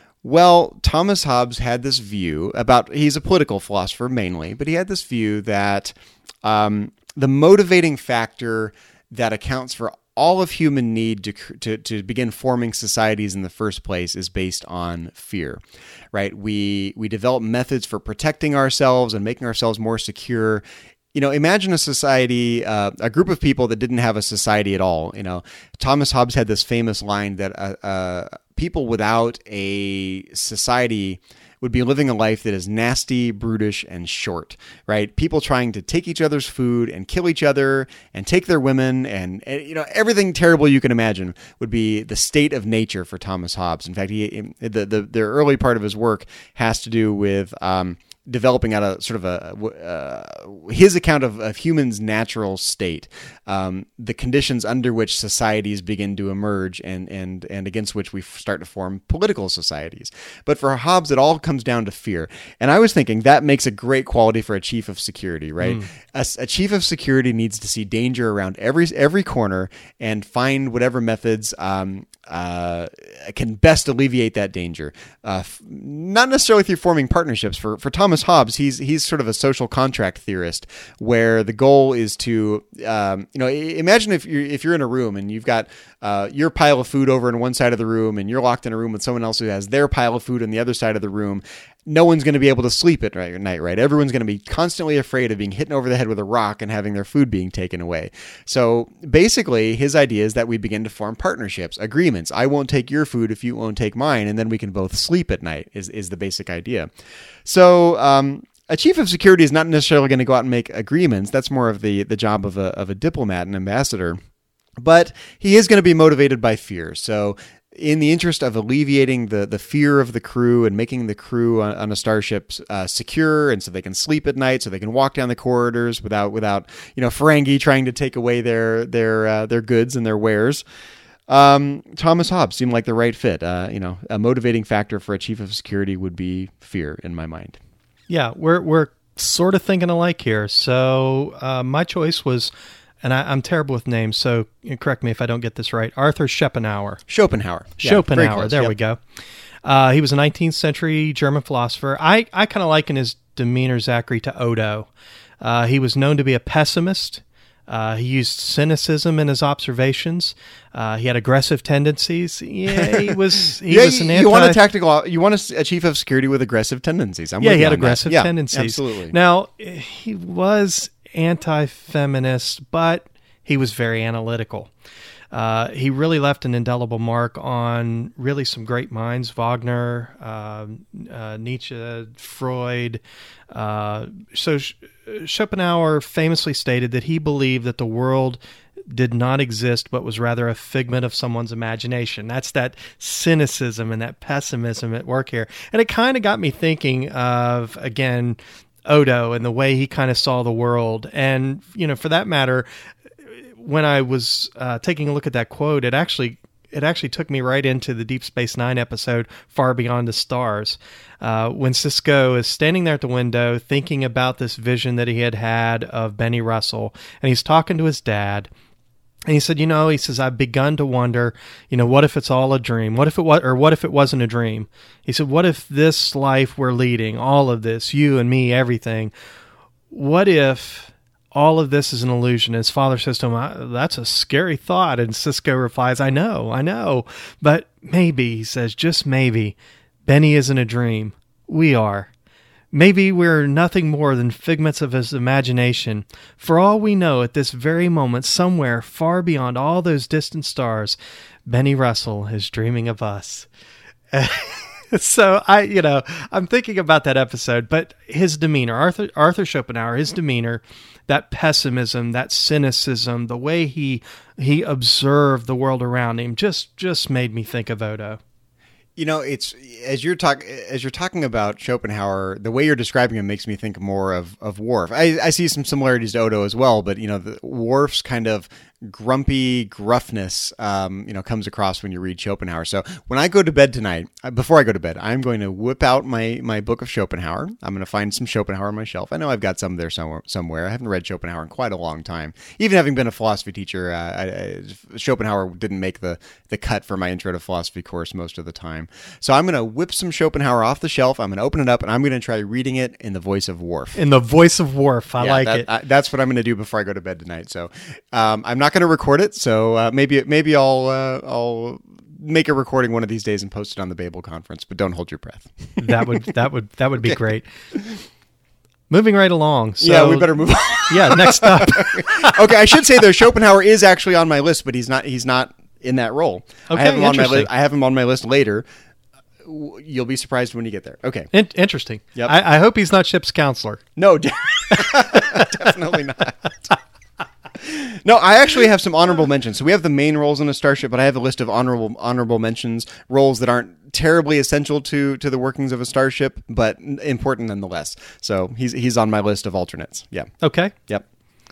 Well, Thomas Hobbes had this view about, he's a political philosopher mainly, but he had this view that um, the motivating factor that accounts for all of human need to, to to begin forming societies in the first place is based on fear, right? We we develop methods for protecting ourselves and making ourselves more secure. You know, imagine a society, uh, a group of people that didn't have a society at all. You know, Thomas Hobbes had this famous line that uh, uh, people without a society would be living a life that is nasty, brutish, and short, right? People trying to take each other's food and kill each other and take their women and, and you know, everything terrible you can imagine would be the state of nature for Thomas Hobbes. In fact, he the the, the early part of his work has to do with um, developing out a sort of a uh, his account of, of humans' natural state, um, the conditions under which societies begin to emerge and and and against which we start to form political societies. But for Hobbes, it all comes down to fear. And I was thinking that makes a great quality for a chief of security, right? Mm. A, a chief of security needs to see danger around every every corner and find whatever methods um, uh, can best alleviate that danger. Uh, f- not necessarily through forming partnerships. For for Thomas Hobbes, he's he's sort of a social contract theorist, where the goal is to um, you know imagine if you're if you're in a room and you've got uh, your pile of food over on one side of the room and you're locked in a room with someone else who has their pile of food on the other side of the room. No one's going to be able to sleep at night, right? Everyone's going to be constantly afraid of being hit over the head with a rock and having their food being taken away. So basically, his idea is that we begin to form partnerships, agreements. I won't take your food if you won't take mine, and then we can both sleep at night, is, is the basic idea. So um, a chief of security is not necessarily going to go out and make agreements. That's more of the, the job of a, of a diplomat, an ambassador. But he is going to be motivated by fear. So in the interest of alleviating the, the fear of the crew and making the crew on, on a starship uh, secure, and so they can sleep at night, so they can walk down the corridors without without you know Ferengi trying to take away their their uh, their goods and their wares. Um, Thomas Hobbes seemed like the right fit. Uh, you know, a motivating factor for a chief of security would be fear, in my mind. Yeah, we're we're sort of thinking alike here. So uh, my choice was, and I, I'm terrible with names, so correct me if I don't get this right, Arthur Schopenhauer. Schopenhauer. Yeah, Schopenhauer, there yep. we go. Uh, he was a nineteenth century German philosopher. I, I kind of liken his demeanor, Zachary, to Odo. Uh, he was known to be a pessimist. Uh, he used cynicism in his observations. Uh, he had aggressive tendencies. Yeah, he was. He yeah, was an you, anti- you want a tactical. You want a, a chief of security with aggressive tendencies. I'm yeah, with he you had on aggressive that. Yeah, tendencies. absolutely. Now he was anti-feminist, but he was very analytical. Uh, he really left an indelible mark on really some great minds: Wagner, uh, uh, Nietzsche, Freud. Uh, so Sch- Schopenhauer famously stated that he believed that the world did not exist, but was rather a figment of someone's imagination. That's that cynicism and that pessimism at work here. And it kind of got me thinking of, again, Odo and the way he kind of saw the world. And, you know, for that matter, when I was uh, taking a look at that quote, it actually it actually took me right into the Deep Space Nine episode, Far Beyond the Stars, uh, when Sisko is standing there at the window thinking about this vision that he had had of Benny Russell, and he's talking to his dad. And he said, you know, he says, I've begun to wonder, you know, what if it's all a dream? What if it was, or what if it wasn't a dream? He said, what if this life we're leading, all of this, you and me, everything, what if all of this is an illusion? His father says to him, that's a scary thought. And Sisko replies, I know, I know. But maybe, he says, just maybe, Benny isn't a dream. We are. Maybe we're nothing more than figments of his imagination. For all we know, at this very moment, somewhere far beyond all those distant stars, Benny Russell is dreaming of us. So I, you know, I'm thinking about that episode, but his demeanor, Arthur Arthur Schopenhauer, his demeanor, that pessimism, that cynicism, the way he he observed the world around him, just just made me think of Odo. You know, it's as you're talk as you're talking about Schopenhauer, the way you're describing him makes me think more of of Worf. I, I see some similarities to Odo as well, but you know, the, Worf's kind of grumpy gruffness, um, you know, comes across when you read Schopenhauer. So when I go to bed tonight, before I go to bed, I'm going to whip out my my book of Schopenhauer. I'm going to find some Schopenhauer on my shelf. I know I've got some there somewhere. Somewhere. I haven't read Schopenhauer in quite a long time. Even having been a philosophy teacher, uh, I, I, Schopenhauer didn't make the the cut for my intro to philosophy course most of the time. So I'm going to whip some Schopenhauer off the shelf. I'm going to open it up, and I'm going to try reading it in the voice of Worf. In the voice of Worf. I yeah, like that, it. I, that's what I'm going to do before I go to bed tonight. So um, I'm not going to record it. So uh, maybe maybe I'll uh, I'll make a recording one of these days and post it on the Babel conference. But don't hold your breath. that would that would that would be great. Moving right along. So, yeah, we better move on. Yeah, next up. Okay, I should say though, Schopenhauer is actually on my list, but he's not he's not in that role. Okay, I have him on my interesting. list. I have him on my list later. You'll be surprised when you get there. Okay. In- interesting. Yep. I-, I hope he's not Ship's counselor. No, de- definitely not. No, I actually have some honorable mentions. So we have the main roles in a starship, but I have a list of honorable honorable mentions, roles that aren't terribly essential to to the workings of a starship, but important nonetheless. So he's he's on my list of alternates. Yeah. Okay. Yep.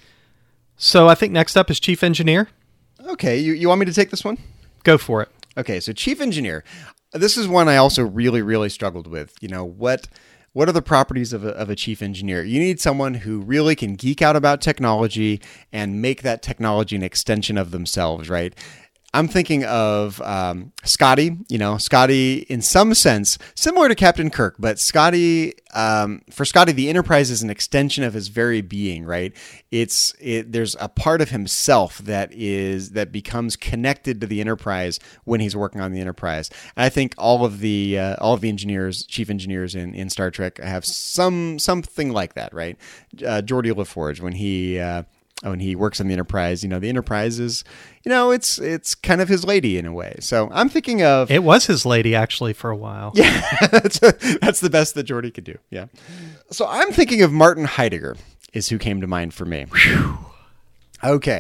So I think next up is Chief Engineer. Okay, you, you want me to take this one? Go for it. Okay, so Chief Engineer. This is one I also really, really struggled with. You know, what what are the properties of a, of a chief engineer? You need someone who really can geek out about technology and make that technology an extension of themselves, right? I'm thinking of um, Scotty, you know, Scotty in some sense, similar to Captain Kirk, but Scotty, um, for Scotty, the Enterprise is an extension of his very being, right? It's, it, there's a part of himself that is, that becomes connected to the Enterprise when he's working on the Enterprise. And I think all of the, uh, all of the engineers, chief engineers in, in Star Trek have some, something like that, right? Uh, Geordi LaForge, when he, uh, when he works on the Enterprise, you know, the Enterprise is, you know, it's it's kind of his lady in a way. So I'm thinking of... It was his lady, actually, for a while. Yeah, that's, a, that's the best that Geordi could do, yeah. So I'm thinking of Martin Heidegger is who came to mind for me. Okay.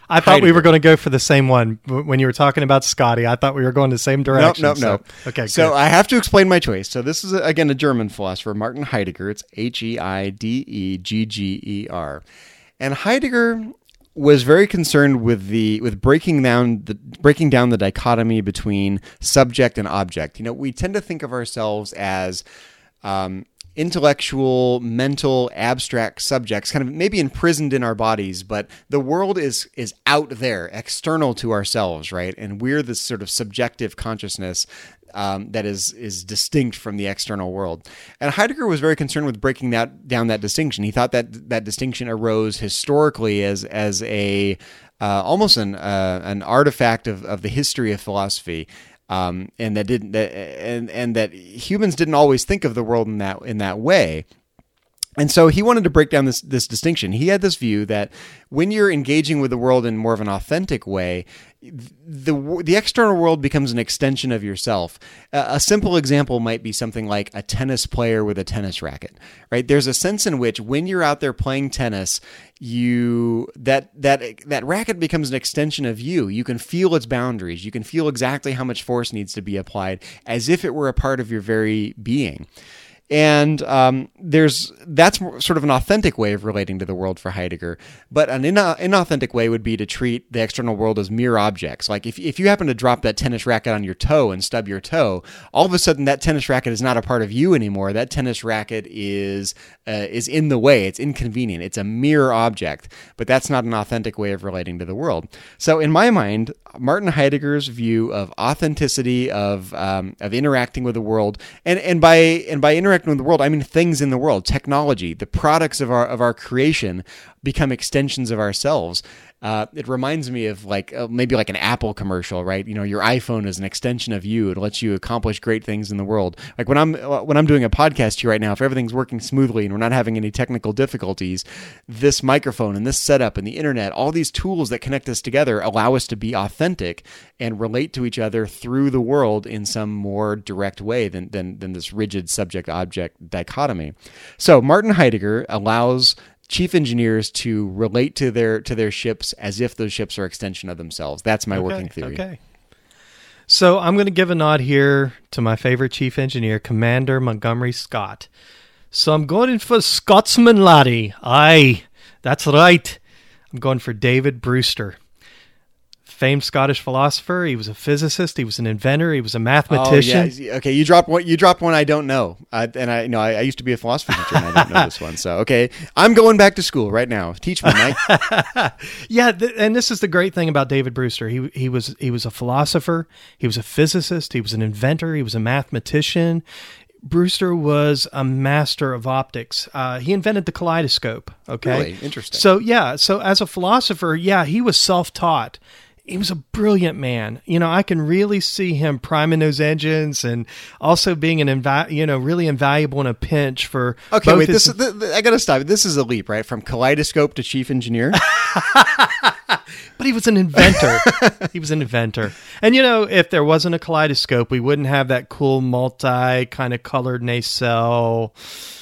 I thought Heidegger. we were going to go for the same one when you were talking about Scotty. I thought we were going the same direction. No, no, so. no. Okay, so good. I have to explain my choice. So this is, again, a German philosopher, Martin Heidegger. It's H E I D E G G E R. And Heidegger was very concerned with the with breaking down the breaking down the dichotomy between subject and object. You know, we tend to think of ourselves as um, intellectual, mental, abstract subjects, kind of maybe imprisoned in our bodies, but the world is is out there, external to ourselves, right? And we're this sort of subjective consciousness um, that is is distinct from the external world. And Heidegger was very concerned with breaking that down that distinction. He thought that that distinction arose historically as as a uh, almost an uh, an artifact of, of the history of philosophy. Um, and that didn't, that, and and that humans didn't always think of the world in that in that way, and so he wanted to break down this this distinction. He had this view that when you're engaging with the world in more of an authentic way, the the external world becomes an extension of yourself. Uh, a simple example might be something like a tennis player with a tennis racket, right? There's a sense in which when you're out there playing tennis, you that that that racket becomes an extension of you. You can feel its boundaries. You can feel exactly how much force needs to be applied, as if it were a part of your very being. And um, there's that's sort of an authentic way of relating to the world for Heidegger. But an ina- inauthentic way would be to treat the external world as mere objects. Like if if you happen to drop that tennis racket on your toe and stub your toe, all of a sudden that tennis racket is not a part of you anymore. That tennis racket is uh, is in the way. It's inconvenient. It's a mere object. But that's not an authentic way of relating to the world. So in my mind, Martin Heidegger's view of authenticity, of um, of interacting with the world, and and by and by interacting with the world, I mean things in the world, technology, the products of our of our creation become extensions of ourselves. Uh, it reminds me of like uh, maybe like an Apple commercial, right? You know, your iPhone is an extension of you. It lets you accomplish great things in the world. Like when I'm when I'm doing a podcast here right now, if everything's working smoothly and we're not having any technical difficulties, this microphone and this setup and the internet, all these tools that connect us together allow us to be authentic and relate to each other through the world in some more direct way than than, than this rigid subject-object dichotomy. So Martin Heidegger allows chief engineers to relate to their to their ships as if those ships are extension of themselves. That's my okay, working theory. Okay. So I'm going to give a nod here to my favorite chief engineer, Commander Montgomery Scott. So I'm going for Scotsman, laddie. Aye, that's right. I'm going for David Brewster. Famed Scottish philosopher. He was a physicist. He was an inventor. He was a mathematician. Oh, yeah. Okay, you dropped one. You dropped one I don't know. I, and I you know I, I used to be a philosophy teacher, and I don't know this one. So okay, I'm going back to school right now. Teach me, Mike. yeah, th- and this is the great thing about David Brewster. He he was he was a philosopher. He was a physicist. He was an inventor. He was a mathematician. Brewster was a master of optics. Uh, he invented the kaleidoscope. Okay, Really interesting. So yeah, so as a philosopher, yeah, he was self-taught. He was a brilliant man. You know, I can really see him priming those engines and also being an inva- you know, really invaluable in a pinch for. Okay, both wait. his- This is, th- th- I gotta stop. This is a leap, right? From kaleidoscope to chief engineer. But he was an inventor. He was an inventor. And, you know, if there wasn't a kaleidoscope, we wouldn't have that cool multi kind of colored nacelle.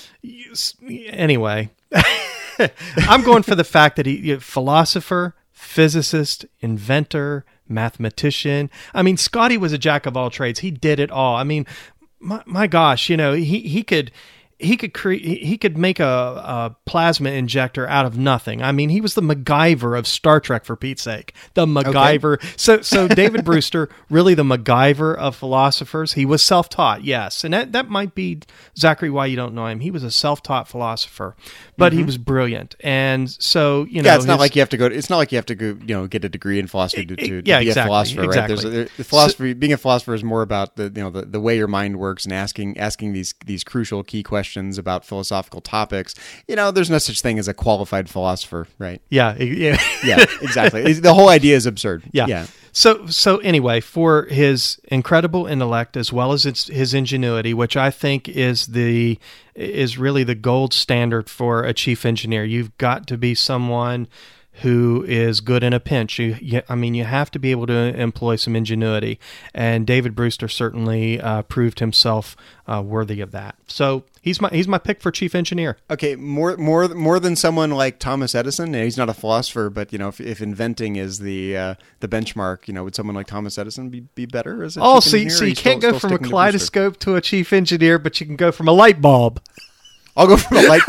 Anyway, I'm going for the fact that he, philosopher, physicist, inventor, mathematician. I mean, Scotty was a jack of all trades. He did it all. I mean, my, my gosh, you know, he, he could... He could create. He could make a, a plasma injector out of nothing. I mean, he was the MacGyver of Star Trek, for Pete's sake. The MacGyver. Okay. So, so David Brewster, really the MacGyver of philosophers. He was self-taught, yes, and that that might be, Zachary, why you don't know him. He was a self-taught philosopher, but mm-hmm. he was brilliant. And so, you know, yeah, it's not his, like you have to go. To, it's not like you have to go. You know, get a degree in philosophy to, to, to yeah, be exactly, a philosopher, exactly. right? There's a, the philosophy. So, being a philosopher is more about the you know the, the way your mind works and asking asking these these crucial key questions about philosophical topics. You know, there's no such thing as a qualified philosopher, right? Yeah, yeah, yeah, exactly. The whole idea is absurd. Yeah. yeah. So, so anyway, for his incredible intellect as well as its, his ingenuity, which I think is the is really the gold standard for a chief engineer, you've got to be someone who is good in a pinch. You, you, I mean, you have to be able to employ some ingenuity, and David Brewster certainly uh, proved himself uh, worthy of that. So he's my he's my pick for chief engineer. Okay, more more more than someone like Thomas Edison. He's not a philosopher, but you know, if, if inventing is the uh, the benchmark, you know, would someone like Thomas Edison be, be better as a oh, chief so, engineer? so Or you still- can't go still from a sticking to kaleidoscope to a chief engineer, but you can go from a light bulb I'll go from a light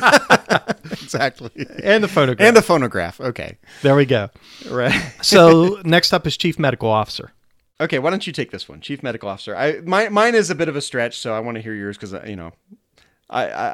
bulb. Exactly. and the photograph. And a phonograph. Okay. there we go. Right. So next up is chief medical officer. Okay, why don't you take this one, Chief Medical Officer? I my, mine is a bit of a stretch, so I want to hear yours because you know, I, I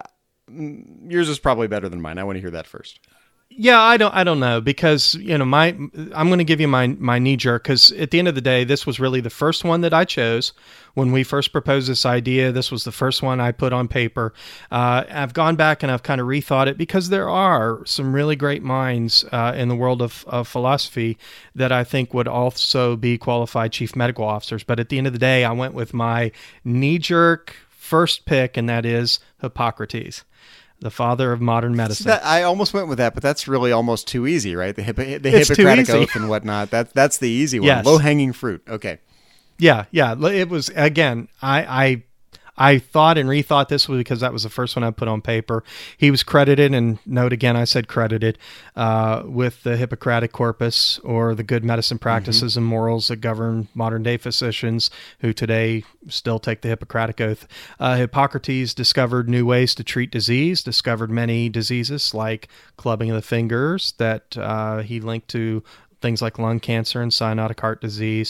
mm, yours is probably better than mine. I want to hear that first. Yeah, I don't I don't know because, you know, my I'm going to give you my my knee jerk cuz at the end of the day this was really the first one that I chose when we first proposed this idea. This was the first one I put on paper. Uh, I've gone back and I've kind of rethought it because there are some really great minds uh, in the world of, of philosophy that I think would also be qualified chief medical officers. But at the end of the day, I went with my knee jerk first pick, and that is Hippocrates, the father of modern medicine. That, I almost went with that, but that's really almost too easy, right? The, Hippo, the It's too Hippocratic easy. Oath and whatnot. That that's the easy one. Yes. Low hanging fruit. Okay. Yeah, yeah. It was, again, I, I I thought and rethought this was because that was the first one I put on paper. He was credited, and note again, I said credited, uh, with the Hippocratic Corpus, or the good medicine practices mm-hmm. and morals that govern modern day physicians who today still take the Hippocratic Oath. Uh, Hippocrates discovered new ways to treat disease, discovered many diseases like clubbing of the fingers that uh, he linked to things like lung cancer and cyanotic heart disease.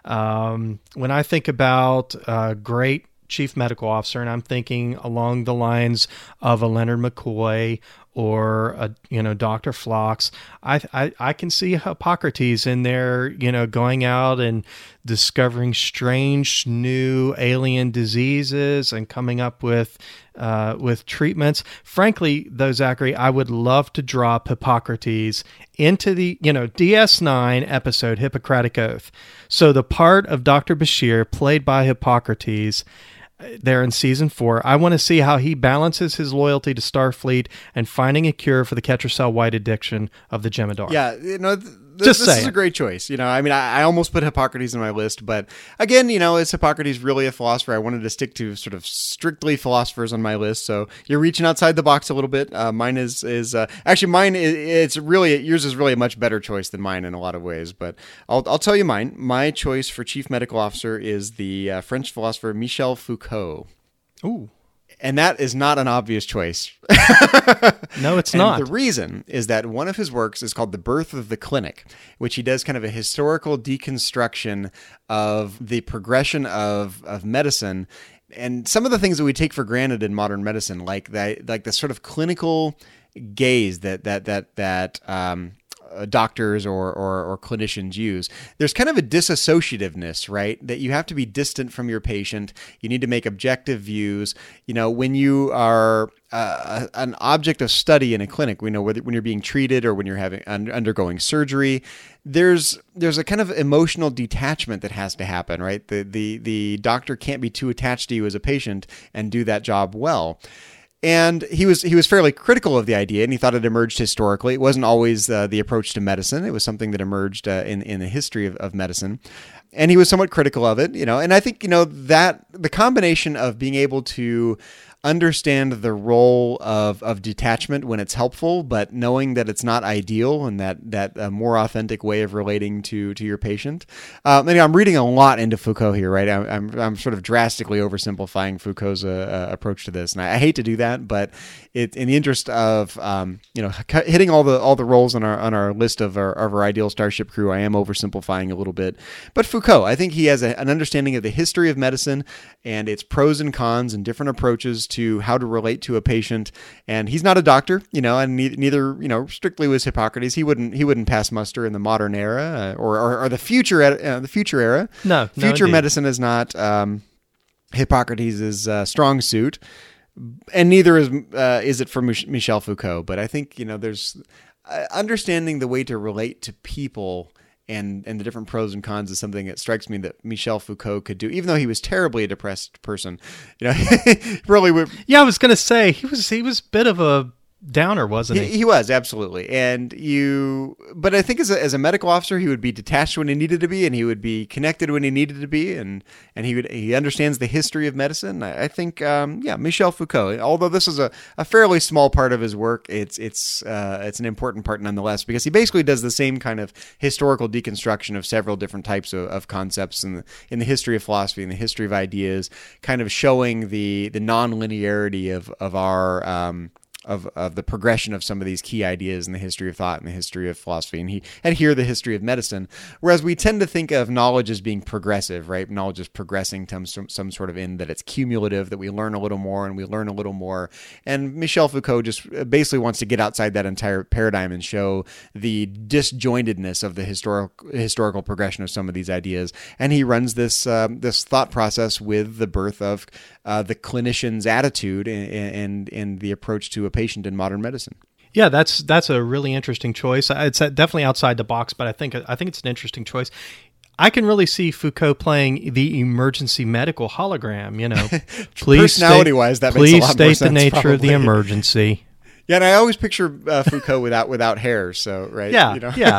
Um, when I think about uh, great chief medical officer, and I'm thinking along the lines of a Leonard McCoy or a, you know, Doctor Phlox, I, I I can see Hippocrates in there, you know, going out and discovering strange new alien diseases and coming up with uh, with treatments. Frankly, though, Zachary, I would love to drop Hippocrates into the, you know, D S nine episode Hippocratic Oath. So the part of Doctor Bashir played by Hippocrates there in season four, I want to see how he balances his loyalty to Starfleet and finding a cure for the Ketracel white addiction of the Jem'Hadar. Yeah, you know, th- Just this is saying. a great choice. You know, I mean, I, I almost put Hippocrates on my list, but again, you know, is Hippocrates really a philosopher? I wanted to stick to sort of strictly philosophers on my list, so you're reaching outside the box a little bit. Uh, mine is is uh, actually mine. Is, it's really yours is really a much better choice than mine in a lot of ways. But I'll I'll tell you mine. My choice for chief medical officer is the uh, French philosopher Michel Foucault. Ooh. And that is not an obvious choice. No, it's and not. The reason is that one of his works is called The Birth of the Clinic, which he does kind of a historical deconstruction of the progression of, of medicine and some of the things that we take for granted in modern medicine, like that, like the sort of clinical gaze that that that that um, uh, doctors or, or or clinicians use. There's kind of a disassociativeness, right? That you have to be distant from your patient. You need to make objective views. You know, when you are uh, an object of study in a clinic, we know whether when you're being treated or when you're having un- undergoing surgery, there's there's a kind of emotional detachment that has to happen, right? The the the doctor can't be too attached to you as a patient and do that job well. And he was he was fairly critical of the idea, and he thought it emerged historically. It wasn't always uh, the approach to medicine. It was something that emerged uh, in in the history of, of medicine, and he was somewhat critical of it. You know, and I think you know that the combination of being able to understand the role of, of detachment when it's helpful, but knowing that it's not ideal and that that a more authentic way of relating to to your patient. Um, and I'm reading a lot into Foucault here, right? I'm I'm, I'm sort of drastically oversimplifying Foucault's uh, uh, approach to this, and I, I hate to do that, but it in the interest of um, you know hitting all the all the roles on our on our list of our of our ideal Starship crew, I am oversimplifying a little bit. But Foucault, I think he has a, an understanding of the history of medicine and its pros and cons and different approaches to how to relate to a patient. And he's not a doctor, you know, and neither, neither you know, strictly was Hippocrates. He wouldn't he wouldn't pass muster in the modern era uh, or, or or the future uh, the future era. No, no, future indeed. medicine is not um, Hippocrates' uh, strong suit, and neither is uh, is it for Mich- Michel Foucault. But I think you know, there's uh, understanding the way to relate to people. And and the different pros and cons is something that strikes me that Michel Foucault could do, even though he was terribly a depressed person. You know, he really would. Yeah, I was going to say he was he was a bit of a downer, wasn't he? He, he was, absolutely. And you, but I think as a, as a medical officer, he would be detached when he needed to be, and he would be connected when he needed to be, and, and he would, he understands the history of medicine. I, I think, um, yeah, Michel Foucault, although this is a, a fairly small part of his work, it's, it's, uh, it's an important part nonetheless, because he basically does the same kind of historical deconstruction of several different types of, of concepts in the, in the history of philosophy and the history of ideas, kind of showing the, the non-linearity of, of our, um, Of, of the progression of some of these key ideas in the history of thought and the history of philosophy, and he and here the history of medicine. Whereas we tend to think of knowledge as being progressive, right? Knowledge is progressing to some, some sort of end, that it's cumulative, that we learn a little more and we learn a little more. And Michel Foucault just basically wants to get outside that entire paradigm and show the disjointedness of the historical historical progression of some of these ideas. And he runs this um, this thought process with the birth of uh, the clinician's attitude and, and and the approach to a patient in modern medicine. Yeah, that's that's a really interesting choice. It's definitely outside the box, but I think I think it's an interesting choice. I can really see Foucault playing the emergency medical hologram. You know, please personality-wise, that makes a lot more sense. Please state the nature probably. of the emergency. Yeah, and I always picture uh, Foucault without without hair. So right, yeah, you know? yeah,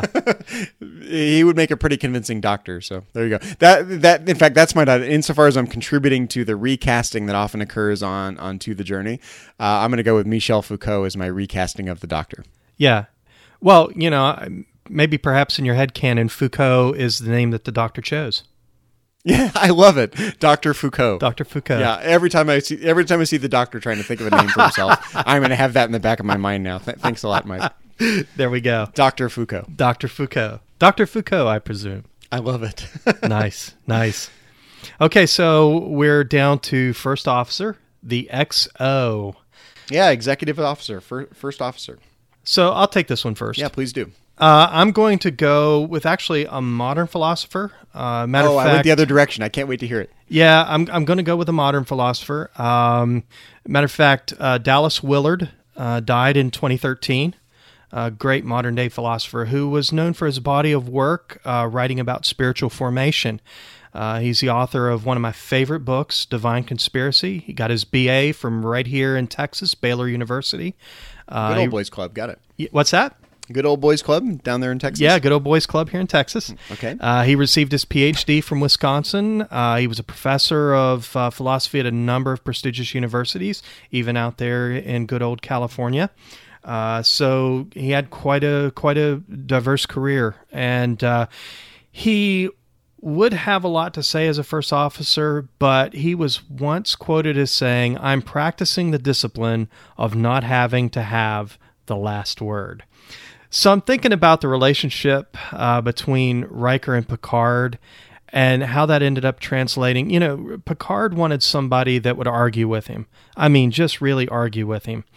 he would make a pretty convincing doctor. So there you go. That that in fact, that's my insofar as I'm contributing to the recasting that often occurs on on To the Journey. Uh, I'm going to go with Michel Foucault as my recasting of the Doctor. Yeah, well, you know, maybe perhaps in your head canon, Foucault is the name that the Doctor chose. Yeah, I love it, Doctor Foucault. Doctor Foucault. Yeah, every time I see every time I see the Doctor trying to think of a name for himself, I'm going to have that in the back of my mind now. Th- thanks a lot, Mike. There we go. Doctor Foucault. Doctor Foucault. Doctor Foucault, I presume. I love it. Nice, nice. Okay, so we're down to first officer, the X O. Yeah, executive officer, fir- first officer. So I'll take this one first. Yeah, please do. Uh, I'm going to go with actually a modern philosopher. Uh, matter oh, of fact, I went the other direction. I can't wait to hear it. Yeah, I'm I'm going to go with a modern philosopher. Um, matter of fact, uh, Dallas Willard uh, died in twenty thirteen. A great modern day philosopher who was known for his body of work uh, writing about spiritual formation. Uh, he's the author of one of my favorite books, Divine Conspiracy. He got his B A from right here in Texas, Baylor University. Uh, Good old boys club. Got it. What's that? Good old boys club down there in Texas? Yeah, good old boys club here in Texas. Okay. Uh, he received his P H D from Wisconsin. Uh, he was a professor of uh, philosophy at a number of prestigious universities, even out there in good old California. Uh, so he had quite a quite a diverse career, and uh, he would have a lot to say as a first officer, but he was once quoted as saying, "I'm practicing the discipline of not having to have the last word." So I'm thinking about the relationship uh, between Riker and Picard and how that ended up translating. You know, Picard wanted somebody that would argue with him. I mean, just really argue with him.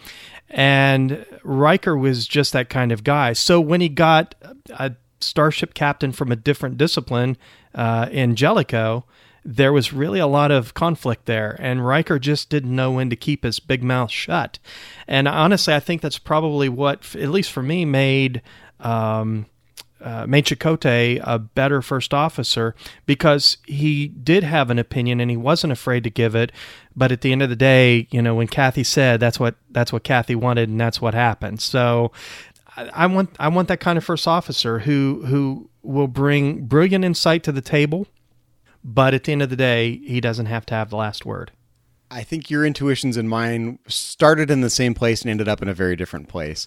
And Riker was just that kind of guy. So when he got a starship captain from a different discipline uh, in Jellicoe, there was really a lot of conflict there, and Riker just didn't know when to keep his big mouth shut. And honestly, I think that's probably what, at least for me, made um, uh, made Chakotay a better first officer, because he did have an opinion and he wasn't afraid to give it. But at the end of the day, you know, when Kathy said, that's what that's what Kathy wanted, and that's what happened. So I, I want I want that kind of first officer who who will bring brilliant insight to the table. But at the end of the day, he doesn't have to have the last word. I think your intuitions and mine started in the same place and ended up in a very different place.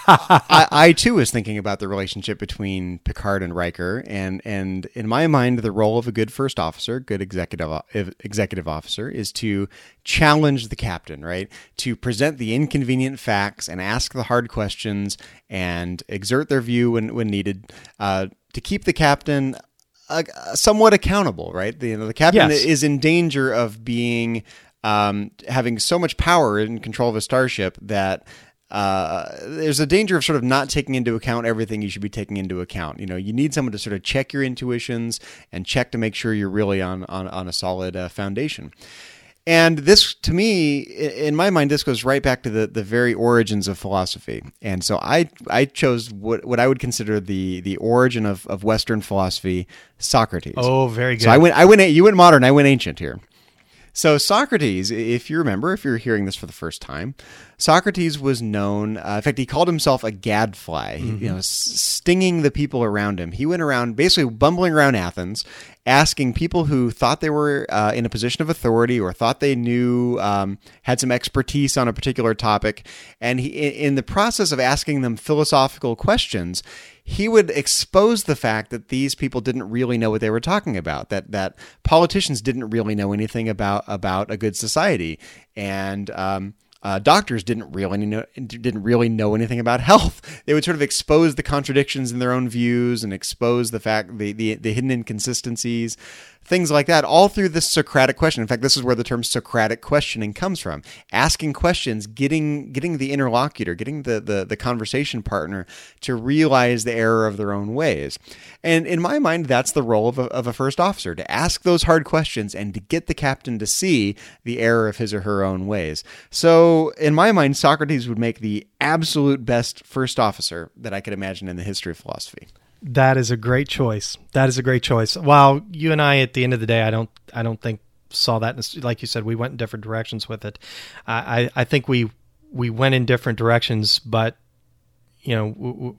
I, I, too, was thinking about the relationship between Picard and Riker, and, and in my mind, the role of a good first officer, good executive executive officer, is to challenge the captain, right? To present the inconvenient facts and ask the hard questions and exert their view when, when needed, uh, to keep the captain Uh, somewhat accountable, right? The, you know, the captain yes. is in danger of being um, having so much power and control of a starship that uh, there's a danger of sort of not taking into account everything you should be taking into account. You know, you need someone to sort of check your intuitions and check to make sure you're really on on, on a solid uh, foundation. And this, to me, in my mind, this goes right back to the, the very origins of philosophy. And so I I chose what what I would consider the the origin of, of Western philosophy, Socrates. Oh, very good. So I went I went you went modern, I went ancient here. So Socrates, if you remember, if you're hearing this for the first time, Socrates was known, uh, in fact, he called himself a gadfly, mm-hmm. you know, s- stinging the people around him. He went around basically bumbling around Athens, asking people who thought they were uh, in a position of authority or thought they knew, um, had some expertise on a particular topic. And he, in the process of asking them philosophical questions, he would expose the fact that these people didn't really know what they were talking about, that that politicians didn't really know anything about, about a good society. And um, uh, doctors didn't really know, didn't really know anything about health. They would sort of expose the contradictions in their own views and expose the fact, the, the, the hidden inconsistencies, things like that, all through this Socratic question. In fact, this is where the term Socratic questioning comes from. Asking questions, getting getting the interlocutor, getting the, the, the conversation partner to realize the error of their own ways. And in my mind, that's the role of a, of a first officer, to ask those hard questions and to get the captain to see the error of his or her own ways. So in my mind, Socrates would make the absolute best first officer that I could imagine in the history of philosophy. That is a great choice. That is a great choice. While you and I, at the end of the day, I don't, I don't think saw that. Like you said, we went in different directions with it. Uh, I, I think we, we went in different directions, but you know, we,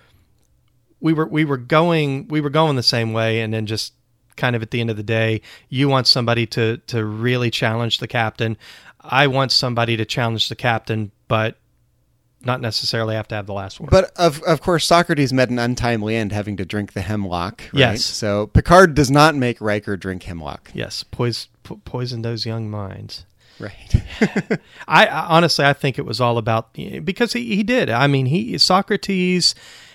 we were, we were going, we were going the same way, and then just kind of at the end of the day, you want somebody to, to really challenge the captain. I want somebody to challenge the captain, but not necessarily have to have the last word. But of of course, Socrates met an untimely end, having to drink the hemlock. Right? Yes. So Picard does not make Riker drink hemlock. Yes, pois- po- poison those young minds. Right. I, I honestly, I think it was all about, because he, he did. I mean, he Socrates,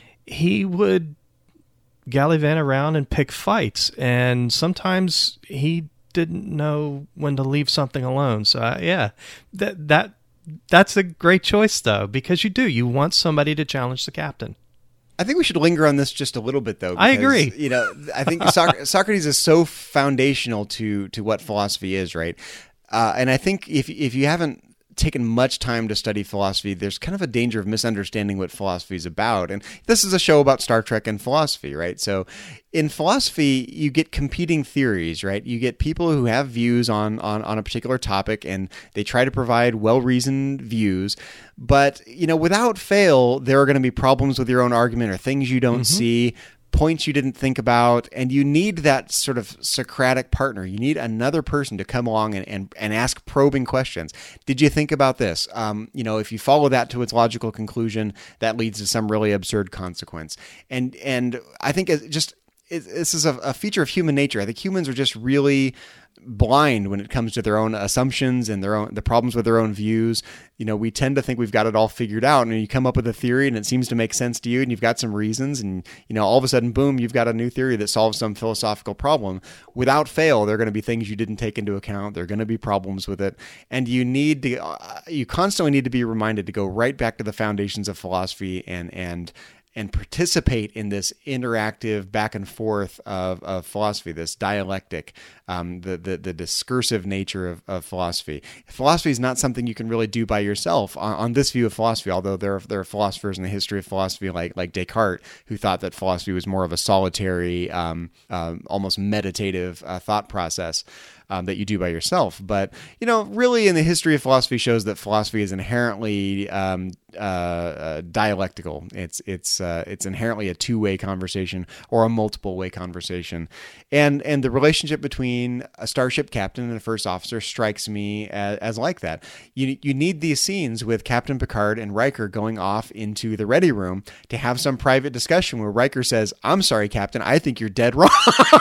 he would gallivant around and pick fights, and sometimes he didn't know when to leave something alone. So uh, yeah, that that. That's a great choice, though, because you do. You want somebody to challenge the captain. I think we should linger on this just a little bit, though. Because, I agree. You know, I think Soc- Socrates is so foundational to to what philosophy is, right? Uh, and I think if if you haven't taken much time to study philosophy, there's kind of a danger of misunderstanding what philosophy is about. And this is a show about Star Trek and philosophy, right? So in philosophy, you get competing theories, right? You get people who have views on, on, on a particular topic, and they try to provide well-reasoned views. But, you know, without fail, there are going to be problems with your own argument or things you don't mm-hmm. see, points you didn't think about, and you need that sort of Socratic partner. You need another person to come along and, and, and ask probing questions. Did you think about this? Um, you know, if you follow that to its logical conclusion, that leads to some really absurd consequence. And and I think it just it, this is a, a feature of human nature. I think humans are just really blind when it comes to their own assumptions and their own the problems with their own views. You know, we tend to think we've got it all figured out, and you come up with a theory and it seems to make sense to you, and you've got some reasons, and you know, all of a sudden, boom, you've got a new theory that solves some philosophical problem. Without fail, there are going to be things you didn't take into account. There are going to be problems with it, and you need to uh, you constantly need to be reminded to go right back to the foundations of philosophy and and and participate in this interactive back and forth of, of philosophy, this dialectic, um, the, the the discursive nature of, of philosophy. Philosophy is not something you can really do by yourself on, on this view of philosophy, although there are, there are philosophers in the history of philosophy like like Descartes who thought that philosophy was more of a solitary, um, um, almost meditative uh, thought process. Um, that you do by yourself. But, you know, really in the history of philosophy shows that philosophy is inherently um, uh, uh, dialectical. It's it's uh, it's inherently a two-way conversation or a multiple-way conversation. And and the relationship between a starship captain and a first officer strikes me as, as like that. You, you need these scenes with Captain Picard and Riker going off into the ready room to have some private discussion where Riker says, "I'm sorry, Captain, I think you're dead wrong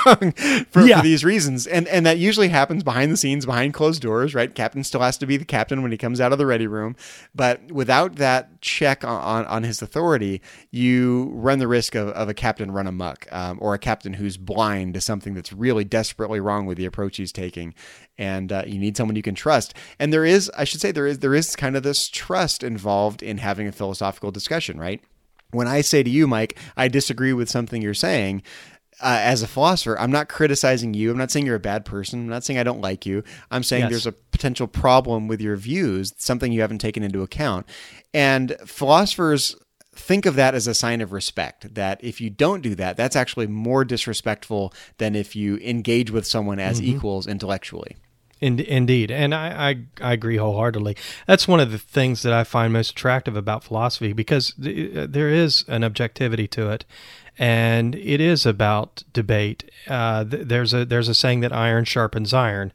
for, yeah. for these reasons." And and that usually happens behind the scenes, behind closed doors, right? Captain still has to be the captain when he comes out of the ready room. But without that check on, on, on his authority, you run the risk of, of a captain run amok, um, or a captain who's blind to something that's really desperately wrong with the approach he's taking. And uh, you need someone you can trust. And there is, I should say, there is there is kind of this trust involved in having a philosophical discussion, right? When I say to you, Mike, I disagree with something you're saying, Uh, as a philosopher, I'm not criticizing you. I'm not saying you're a bad person. I'm not saying I don't like you. I'm saying yes. there's a potential problem with your views, something you haven't taken into account. And philosophers think of that as a sign of respect, that if you don't do that, that's actually more disrespectful than if you engage with someone as mm-hmm. equals intellectually. In, indeed, and I, I I agree wholeheartedly. That's one of the things that I find most attractive about philosophy, because th- there is an objectivity to it, and it is about debate. Uh, th- there's a there's a saying that iron sharpens iron,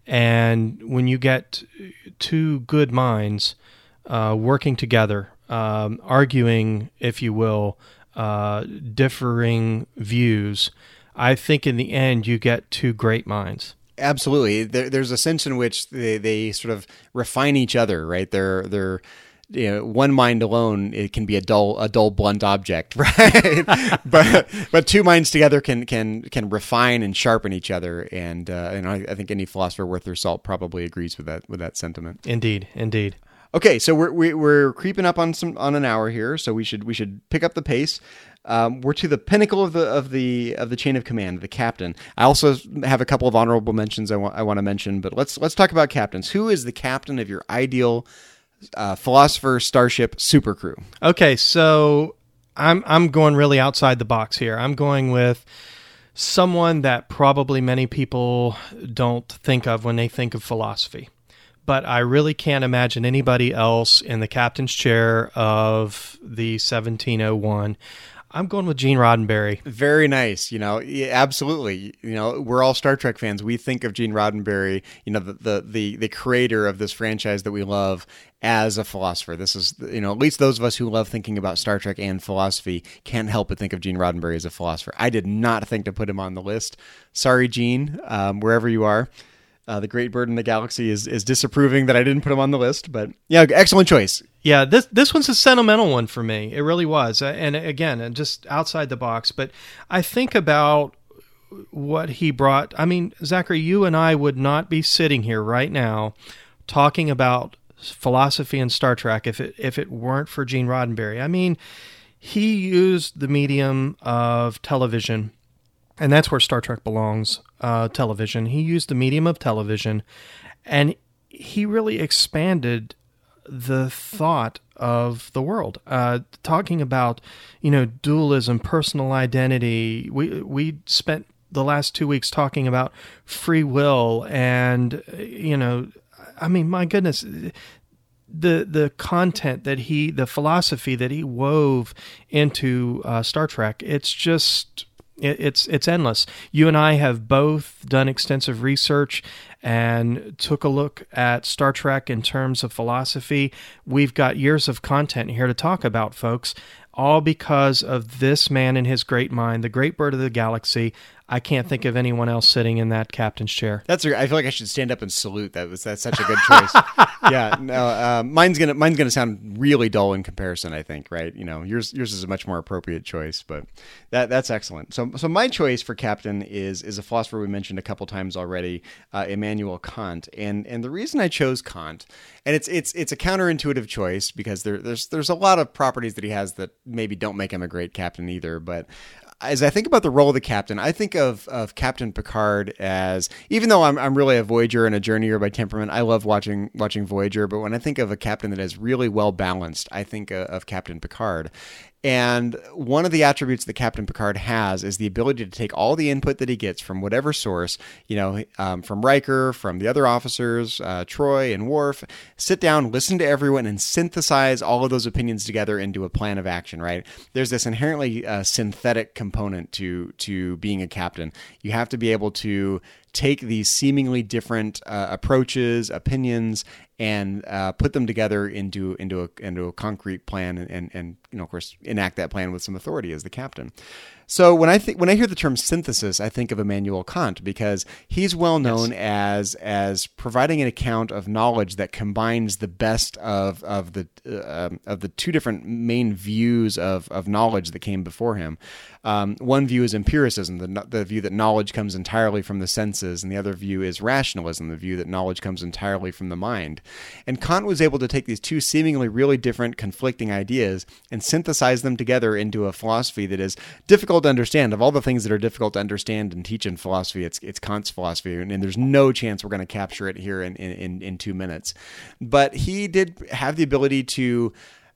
and when you get two good minds uh, working together, um, arguing, if you will, uh, differing views, I think in the end you get two great minds. Absolutely. There, there's a sense in which they, they sort of refine each other, right? They're they're you know, one mind alone, it can be a dull a dull blunt object, right? but but two minds together can can can refine and sharpen each other, and uh, and I, I think any philosopher worth their salt probably agrees with that with that sentiment. Indeed, indeed. Okay, so we're we, we're creeping up on some on an hour here, so we should we should pick up the pace. Um, we're to the pinnacle of the of the of the chain of command, the captain. I also have a couple of honorable mentions I want I want to mention, but let's let's talk about captains. Who is the captain of your ideal uh, philosopher starship supercrew? Okay, so I'm I'm going really outside the box here. I'm going with someone that probably many people don't think of when they think of philosophy. But I really can't imagine anybody else in the captain's chair of the seventeen oh one. I'm going with Gene Roddenberry. Very nice. You know, yeah, absolutely. You know, we're all Star Trek fans. We think of Gene Roddenberry, you know, the, the, the, the creator of this franchise that we love, as a philosopher. This is, you know, at least those of us who love thinking about Star Trek and philosophy can't help but think of Gene Roddenberry as a philosopher. I did not think to put him on the list. Sorry, Gene, um, wherever you are. Uh, the great bird in the galaxy is, is disapproving that I didn't put him on the list, but yeah, excellent choice. Yeah, this this one's a sentimental one for me. It really was. And again, just outside the box. But I think about what he brought. I mean, Zachary, you and I would not be sitting here right now talking about philosophy and Star Trek if it if it weren't for Gene Roddenberry. I mean, he used the medium of television, and that's where Star Trek belongs, uh, television. He used the medium of television, and he really expanded the thought of the world, uh, talking about, you know, dualism, personal identity. We we spent the last two weeks talking about free will, and, you know, I mean, my goodness, the the content that he, the philosophy that he wove into uh, Star Trek, it's just... It's it's endless. You and I have both done extensive research and took a look at Star Trek in terms of philosophy. We've got years of content here to talk about, folks, all because of this man and his great mind, the great bird of the galaxy. I can't think of anyone else sitting in that captain's chair. That's. A, I feel like I should stand up and salute. That was that's such a good choice. yeah, no, uh, mine's gonna mine's gonna sound really dull in comparison. I think, right? You know, yours yours is a much more appropriate choice, but that that's excellent. So so my choice for captain is is a philosopher we mentioned a couple times already, uh, Immanuel Kant, and and the reason I chose Kant, and it's it's it's a counterintuitive choice because there there's there's a lot of properties that he has that maybe don't make him a great captain either, but as I think about the role of the captain, I think of, of Captain Picard as, even though I'm I'm really a Voyager and a journeyer by temperament, I love watching watching Voyager, but when I think of a captain that is really well balanced, I think of, of Captain Picard. And one of the attributes that Captain Picard has is the ability to take all the input that he gets from whatever source, you know, um, from Riker, from the other officers, uh, Troy and Worf, sit down, listen to everyone, and synthesize all of those opinions together into a plan of action, right? There's this inherently uh, synthetic component to to being a captain. You have to be able to take these seemingly different uh, approaches, opinions, and uh, put them together into into a into a concrete plan, and, and and you know, of course, enact that plan with some authority as the captain. So when I think when I hear the term synthesis, I think of Immanuel Kant because he's well known yes. as as providing an account of knowledge that combines the best of of the uh, of the two different main views of of knowledge that came before him. Um, one view is empiricism, the the view that knowledge comes entirely from the senses, and the other view is rationalism, the view that knowledge comes entirely from the mind. And Kant was able to take these two seemingly really different, conflicting ideas and synthesize them together into a philosophy that is difficult to understand. Of all the things that are difficult to understand and teach in philosophy, it's it's Kant's philosophy, and, and there's no chance we're going to capture it here in, in, in two minutes. But he did have the ability to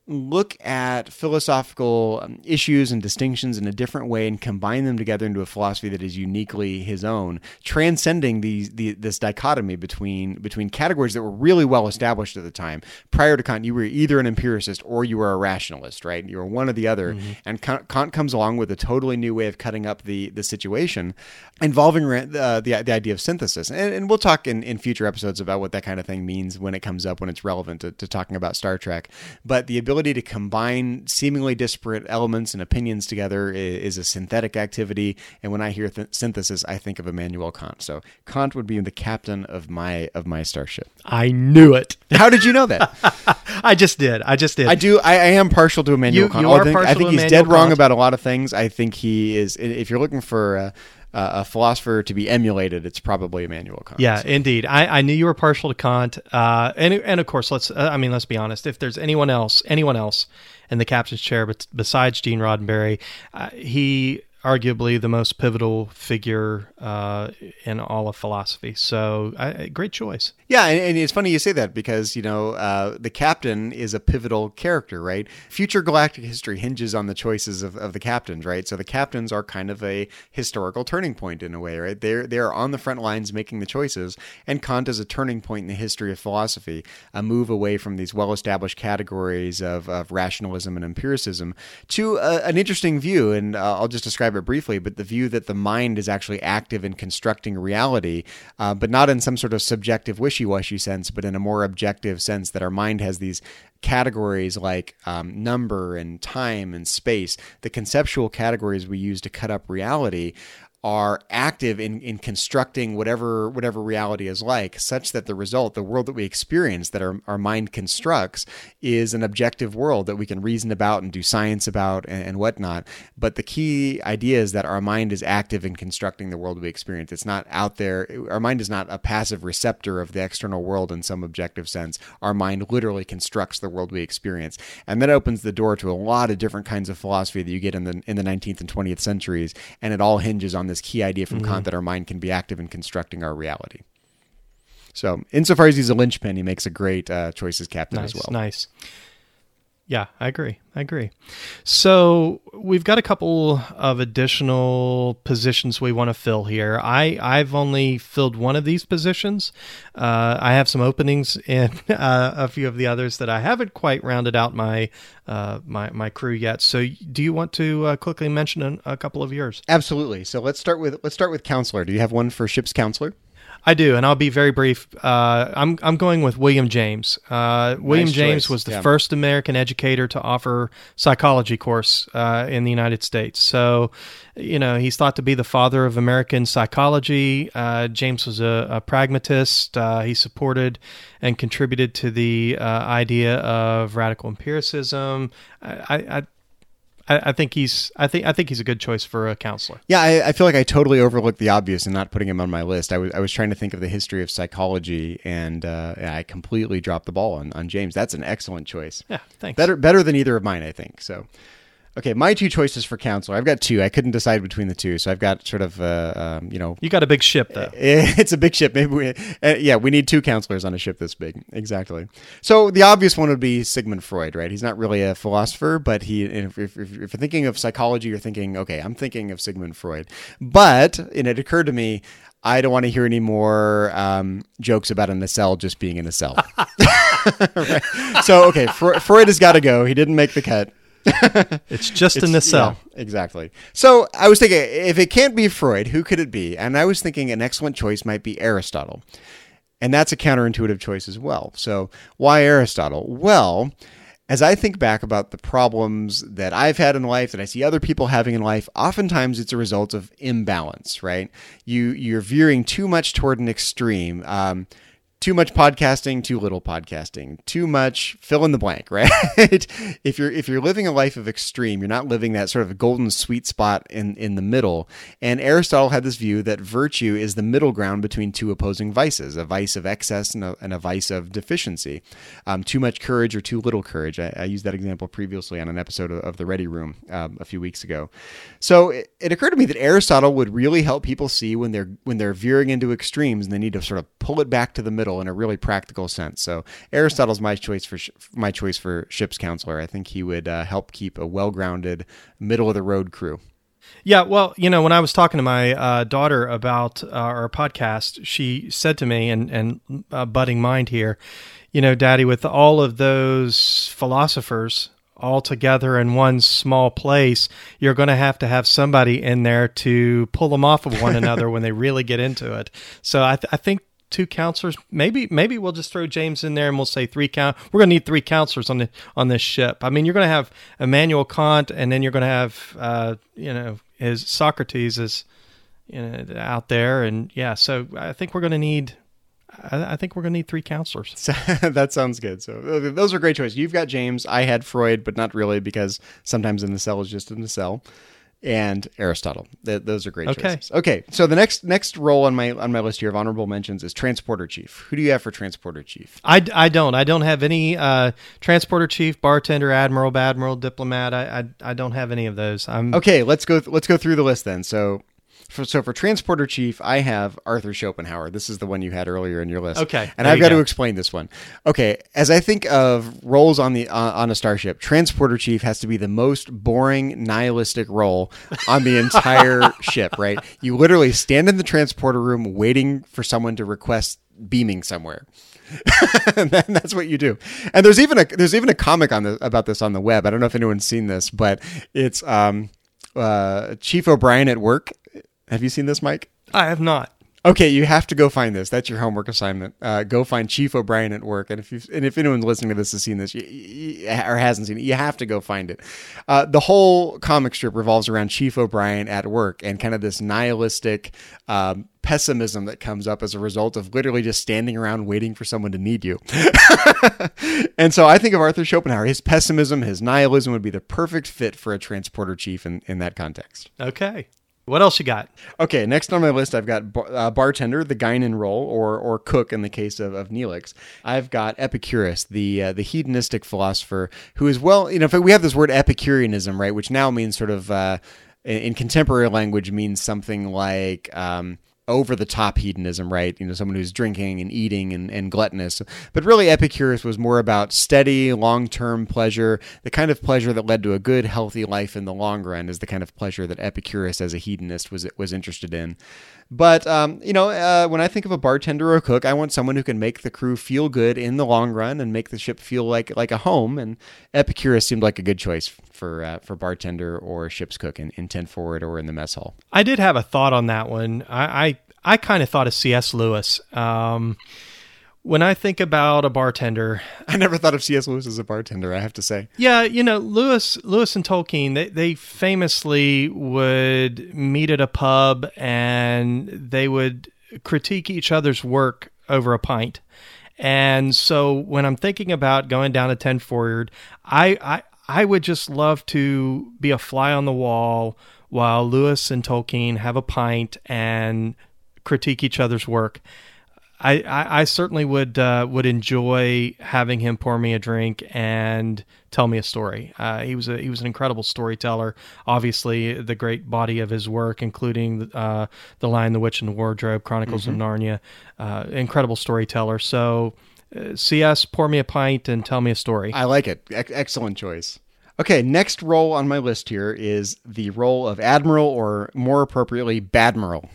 look at philosophical um, issues and distinctions in a different way and combine them together into a philosophy that is uniquely his own, transcending these, the, this dichotomy between between categories that were really well established at the time. Prior to Kant, you were either an empiricist or you were a rationalist, right? You were one or the other. Mm-hmm. And Kant, Kant comes along with a totally new way of cutting up the, the situation, involving uh, the, the idea of synthesis. And, and we'll talk in, in future episodes about what that kind of thing means when it comes up, when it's relevant to, to talking about Star Trek. But the ability to combine seemingly disparate elements and opinions together is, is a synthetic activity. And when I hear th- synthesis, I think of Immanuel Kant. So Kant would be the captain of my of my starship. I knew it. How did you know that? I just did. I just did. I do. I, I am partial to Immanuel you, Kant. You are I think, partial I think to he's Immanuel dead wrong Kant. about a lot of things. I think he is. If you're looking for a, a philosopher to be emulated, it's probably Immanuel Kant. Yeah, so. indeed. I, I knew you were partial to Kant. Uh, and and of course, let's. Uh, I mean, let's be honest. If there's anyone else, anyone else in the captain's chair, but besides Gene Roddenberry, uh, he. Arguably the most pivotal figure uh, in all of philosophy. So, I, great choice. Yeah, and, and it's funny you say that because, you know, uh, the captain is a pivotal character, right? Future galactic history hinges on the choices of, of the captains, right? So the captains are kind of a historical turning point in a way, right? They're, they're on the front lines making the choices, and Kant is a turning point in the history of philosophy, a move away from these well-established categories of, of rationalism and empiricism to a, an interesting view, and uh, I'll just describe it briefly, but the view that the mind is actually active in constructing reality, uh, but not in some sort of subjective wishy-washy sense, but in a more objective sense that our mind has these categories like um, number and time and space. The conceptual categories we use to cut up reality are active in, in constructing whatever whatever reality is like, such that the result, the world that we experience, that our, our mind constructs, is an objective world that we can reason about and do science about and, and whatnot. But the key idea is that our mind is active in constructing the world we experience. It's not out there. Our mind is not a passive receptor of the external world in some objective sense. Our mind literally constructs the world we experience. And that opens the door to a lot of different kinds of philosophy that you get in the in the nineteenth and twentieth centuries. And it all hinges on this key idea from mm-hmm. Kant that our mind can be active in constructing our reality. So, insofar as he's a linchpin, he makes a great uh, choice as captain nice, as well. Nice. Yeah, I agree. I agree. So we've got a couple of additional positions we want to fill here. I, I've only filled one of these positions. Uh, I have some openings in uh, a few of the others that I haven't quite rounded out my uh, my my crew yet. So do you want to uh, quickly mention a, a couple of yours? Absolutely. So let's start with let's start with counselor. Do you have one for ship's counselor? I do, and I'll be very brief. Uh, I'm I'm going with William James. Uh, William nice James choice. was the yeah. first American educator to offer psychology course uh, in the United States. So, you know, he's thought to be the father of American psychology. Uh, James was a, a pragmatist. Uh, he supported and contributed to the uh, idea of radical empiricism. I, I I, I think he's. I think. I think he's a good choice for a counselor. Yeah, I, I feel like I totally overlooked the obvious in not putting him on my list. I was. I was trying to think of the history of psychology, and uh, I completely dropped the ball on, on James. That's an excellent choice. Yeah, thanks. Better, better than either of mine, I think. So, okay, my two choices for counselor. I've got two. I couldn't decide between the two, so I've got sort of, uh, um, you know, you got a big ship though. It's a big ship. Maybe we, uh, yeah, we need two counselors on a ship this big. Exactly. So the obvious one would be Sigmund Freud, right? He's not really a philosopher, but he, if, if, if you're thinking of psychology, you're thinking, okay, I'm thinking of Sigmund Freud. But, and it occurred to me, I don't want to hear any more um, jokes about a nacelle just being a nacelle. Right? So, okay, Fre- Freud has got to go. He didn't make the cut. It's just it's, in the cell. Yeah, exactly. So I was thinking, if it can't be Freud, who could it be? And I was thinking an excellent choice might be Aristotle. And that's a counterintuitive choice as well. So why Aristotle? Well, as I think back about the problems that I've had in life, that I see other people having in life, oftentimes it's a result of imbalance, right? You, you're veering too much toward an extreme. Um, Too much podcasting, too little podcasting, too much fill in the blank, right? if you're if you're living a life of extreme, you're not living that sort of golden sweet spot in, in the middle. And Aristotle had this view that virtue is the middle ground between two opposing vices, a vice of excess and a, and a vice of deficiency. Um, too much courage or too little courage. I, I used that example previously on an episode of, of The Ready Room um, a few weeks ago. So it, it occurred to me that Aristotle would really help people see when they're when they're veering into extremes and they need to sort of pull it back to the middle. Aristotle in a really practical sense. So Aristotle's my choice for sh- my choice for ship's counselor. I think he would uh, help keep a well-grounded, middle-of-the-road crew. Yeah, well, you know, when I was talking to my uh, daughter about uh, our podcast, she said to me, and, and uh, budding mind here, you know, Daddy, with all of those philosophers all together in one small place, you're going to have to have somebody in there to pull them off of one another when they really get into it. So I, th- I think two counselors, maybe maybe we'll just throw James in there and we'll say three count. We're going to need three counselors on the on this ship. I mean, you're going to have Immanuel Kant, and then you're going to have uh, you know his Socrates is you know out there, and yeah. So I think we're going to need. I, I think we're going to need three counselors. That sounds good. So those are great choices. You've got James. I had Freud, but not really, because sometimes in the cell is just in the cell. And Aristotle. Th- those are great okay. choices. Okay, so the next next role on my on my list here of honorable mentions is transporter chief. Who do you have for transporter chief? I, I don't. I don't have any uh, transporter chief, bartender, admiral, badmiral, diplomat. I, I I don't have any of those. I'm okay. Let's go. Th- let's go through the list then. So. For, so for transporter chief, I have Arthur Schopenhauer. This is the one you had earlier in your list. Okay, and I've got go. to explain this one. Okay, as I think of roles on the uh, on a starship, transporter chief has to be the most boring, nihilistic role on the entire ship. Right? You literally stand in the transporter room waiting for someone to request beaming somewhere. And that's what you do. And there's even a there's even a comic on the about this on the web. I don't know if anyone's seen this, but it's um, uh, Chief O'Brien at work. Have you seen this, Mike? I have not. Okay, you have to go find this. That's your homework assignment. Uh, go find Chief O'Brien at work, and if you and if anyone listening to this has seen this you, you, or hasn't seen it, you have to go find it. Uh, the whole comic strip revolves around Chief O'Brien at work and kind of this nihilistic um, pessimism that comes up as a result of literally just standing around waiting for someone to need you. And so I think of Arthur Schopenhauer. His pessimism, his nihilism would be the perfect fit for a transporter chief in, in that context. Okay. What else you got? Okay, next on my list, I've got bar, uh, bartender, the Guinan role, or or cook in the case of, of Neelix. I've got Epicurus, the uh, the hedonistic philosopher, who is, well, you know, if we have this word Epicureanism, right, which now means sort of, uh, in, in contemporary language, means something like um, over-the-top hedonism, right? You know, someone who's drinking and eating and, and gluttonous. But really, Epicurus was more about steady, long-term pleasure. The kind of pleasure that led to a good, healthy life in the long run is the kind of pleasure that Epicurus, as a hedonist, was was interested in. But, um, you know, uh, when I think of a bartender or a cook, I want someone who can make the crew feel good in the long run and make the ship feel like like a home. And Epicurus seemed like a good choice for uh, for bartender or ship's cook in, in ten forward or in the mess hall. I did have a thought on that one. I I, I kind of thought of C S. Lewis. Um, when I think about a bartender, I never thought of C S. Lewis as a bartender, I have to say. Yeah, you know, Lewis, Lewis and Tolkien, they, they famously would meet at a pub and they would critique each other's work over a pint. And so when I'm thinking about going down to ten forward, I, I, I would just love to be a fly on the wall while Lewis and Tolkien have a pint and critique each other's work. I, I, I certainly would uh, would enjoy having him pour me a drink and tell me a story. Uh, he was a he was an incredible storyteller. Obviously, the great body of his work, including uh, The Lion, the Witch, and the Wardrobe, Chronicles mm-hmm. of Narnia, uh, incredible storyteller. So, uh, C S, pour me a pint and tell me a story. I like it. E- excellent choice. Okay, next role on my list here is the role of Admiral, or more appropriately, Badmiral.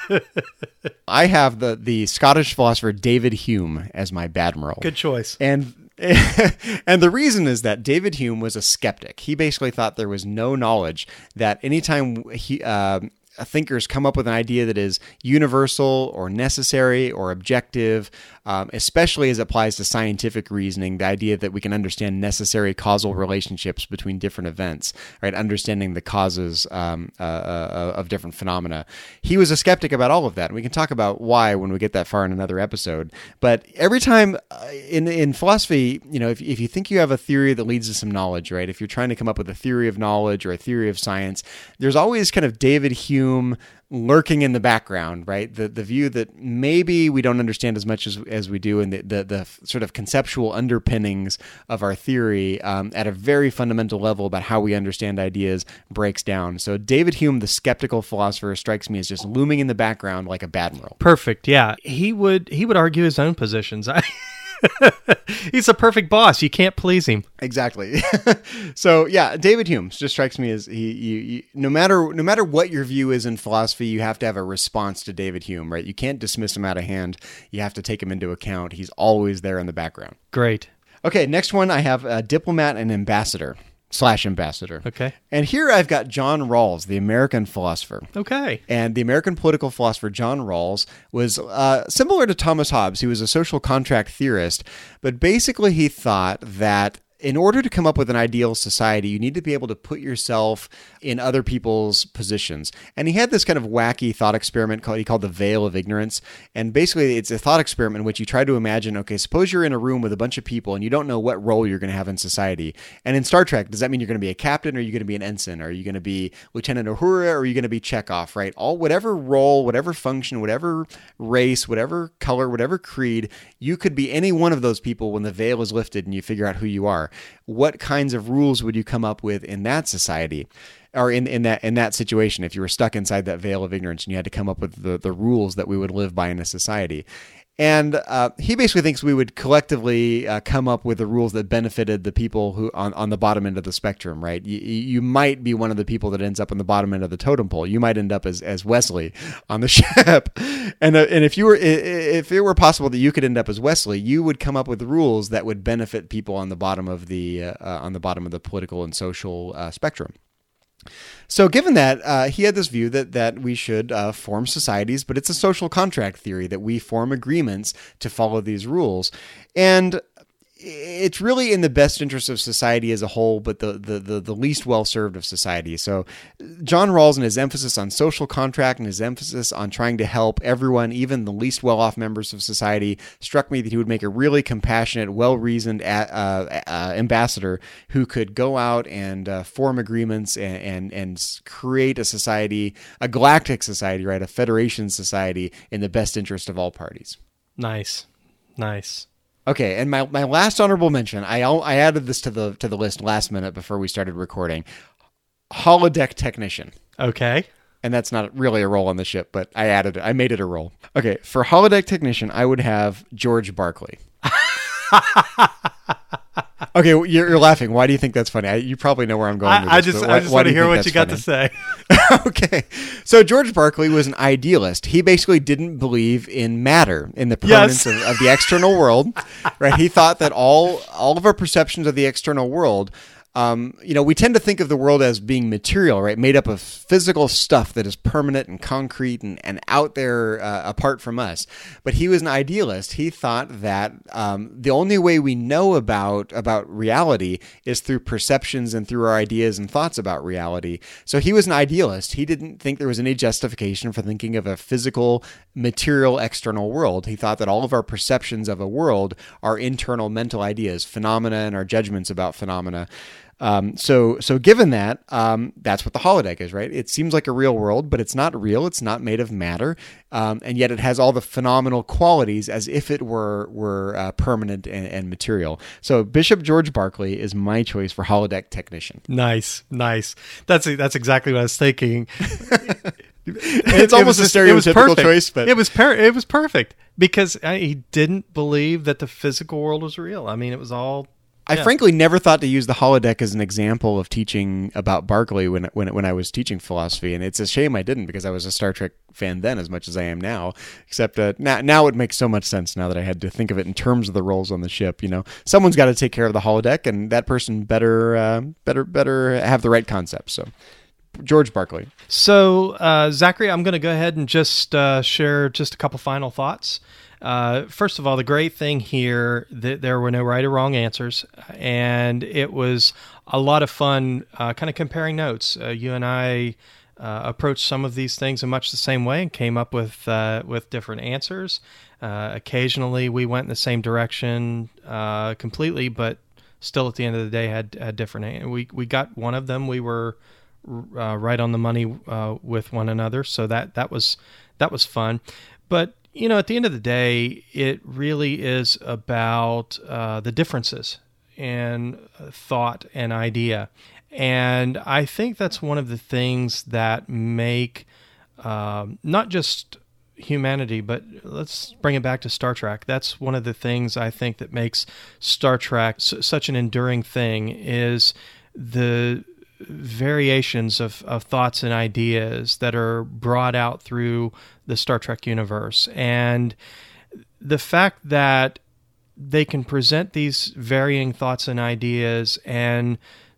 I have the, the Scottish philosopher David Hume as my Badmiral. Good choice. And and the reason is that David Hume was a skeptic. He basically thought there was no knowledge, that anytime he... Uh, thinkers come up with an idea that is universal or necessary or objective, um, especially as it applies to scientific reasoning, the idea that we can understand necessary causal relationships between different events, right? Understanding the causes um, uh, uh, of different phenomena. He was a skeptic about all of that. And we can talk about why when we get that far in another episode. But every time uh, in in philosophy, you know, if, if you think you have a theory that leads to some knowledge, right? If you're trying to come up with a theory of knowledge or a theory of science, there's always kind of David Hume Hume lurking in the background, right? The the view that maybe we don't understand as much as as we do, and the the, the sort of conceptual underpinnings of our theory um, at a very fundamental level about how we understand ideas breaks down. So David Hume, the skeptical philosopher, strikes me as just looming in the background like a admiral. Perfect. Yeah, he would he would argue his own positions. I He's a perfect boss. You can't please him. Exactly. So yeah, David Hume just strikes me as he. You, you, no matter no matter what your view is in philosophy, you have to have a response to David Hume, right? You can't dismiss him out of hand. You have to take him into account. He's always there in the background. Great. Okay, next one I have a diplomat and ambassador slash ambassador. Okay. And here I've got John Rawls, the American philosopher. Okay. And the American political philosopher John Rawls was uh, similar to Thomas Hobbes. He was a social contract theorist, but basically he thought that in order to come up with an ideal society, you need to be able to put yourself in other people's positions. And he had this kind of wacky thought experiment called, he called the Veil of Ignorance. And basically it's a thought experiment in which you try to imagine, okay, suppose you're in a room with a bunch of people and you don't know what role you're going to have in society. And in Star Trek, does that mean you're going to be a captain, or are you going to be an ensign? Or are you going to be Lieutenant Uhura, or are you going to be Chekhov, right? All, whatever role, whatever function, whatever race, whatever color, whatever creed, you could be any one of those people when the veil is lifted and you figure out who you are. What kinds of rules would you come up with in that society, or in, in that in that situation, if you were stuck inside that veil of ignorance and you had to come up with the, the rules that we would live by in a society? And uh, he basically thinks we would collectively uh, come up with the rules that benefited the people who on, on the bottom end of the spectrum, right? You, you might be one of the people that ends up on the bottom end of the totem pole. You might end up as, as Wesley on the ship. And uh, and if you were if it were possible that you could end up as Wesley, you would come up with rules that would benefit people on the bottom of the uh, on the bottom of the political and social uh, spectrum. So given that, uh, he had this view that that we should uh, form societies, but it's a social contract theory that we form agreements to follow these rules. And it's really in the best interest of society as a whole, but the the the, the least well-served of society. So John Rawls, and his emphasis on social contract and his emphasis on trying to help everyone, even the least well-off members of society, struck me that he would make a really compassionate, well-reasoned uh, uh, ambassador who could go out and uh, form agreements and, and and create a society, a galactic society, right, a federation society in the best interest of all parties. Nice. Nice. Okay, and my, my last honorable mention, I I added this to the to the list last minute before we started recording. Holodeck technician. Okay. And that's not really a role on the ship, but I added it. I made it a role. Okay, for holodeck technician, I would have George Barclay. Okay, you're, you're laughing. Why do you think that's funny? I, you probably know where I'm going with I, I this. just, why, I just why want to do you hear think what you got funny? to say. Okay, so George Barclay was an idealist. He basically didn't believe in matter, in the permanence Yes. of, of the external world. Right? He thought that all all of our perceptions of the external world. Um, you know, we tend to think of the world as being material, right? Made up of physical stuff that is permanent and concrete and, and out there uh, apart from us. But he was an idealist. He thought that um, the only way we know about, about reality is through perceptions and through our ideas and thoughts about reality. So he was an idealist. He didn't think there was any justification for thinking of a physical, material, external world. He thought that all of our perceptions of a world are internal mental ideas, phenomena, and our judgments about phenomena. Um, so, so given that, um, that's what the holodeck is, right? It seems like a real world, but it's not real. It's not made of matter. Um, and yet it has all the phenomenal qualities as if it were, were, uh, permanent and, and material. So Bishop George Barclay is my choice for holodeck technician. Nice. Nice. That's, that's exactly what I was thinking. It's It almost was a just- it was stereotypical perfect. choice, but it was per- it was perfect because uh, he didn't believe that the physical world was real. I mean, it was all. I yeah. frankly never thought to use the holodeck as an example of teaching about Barclay when when when I was teaching philosophy, and it's a shame I didn't because I was a Star Trek fan then as much as I am now. Except uh, now now it makes so much sense now that I had to think of it in terms of the roles on the ship. You know, someone's got to take care of the holodeck, and that person better uh, better better have the right concepts. So. George Barclay. So, uh, Zachary, I'm going to go ahead and just uh, share just a couple final thoughts. Uh, first of all, the great thing here that there were no right or wrong answers, and it was a lot of fun uh, kind of comparing notes. Uh, you and I uh, approached some of these things in much the same way and came up with uh, with different answers. Uh, occasionally, we went in the same direction uh, completely, but still at the end of the day had, had different. We we got one of them we were uh, right on the money uh, with one another. So that that was that was fun. But you know, at the end of the day, it really is about uh, the differences in thought and idea. And I think that's one of the things that make um, not just humanity, but let's bring it back to Star Trek. That's one of the things I think that makes Star Trek s- such an enduring thing is the variations of, of thoughts and ideas that are brought out through the Star Trek universe. And the fact that they can present these varying thoughts and ideas and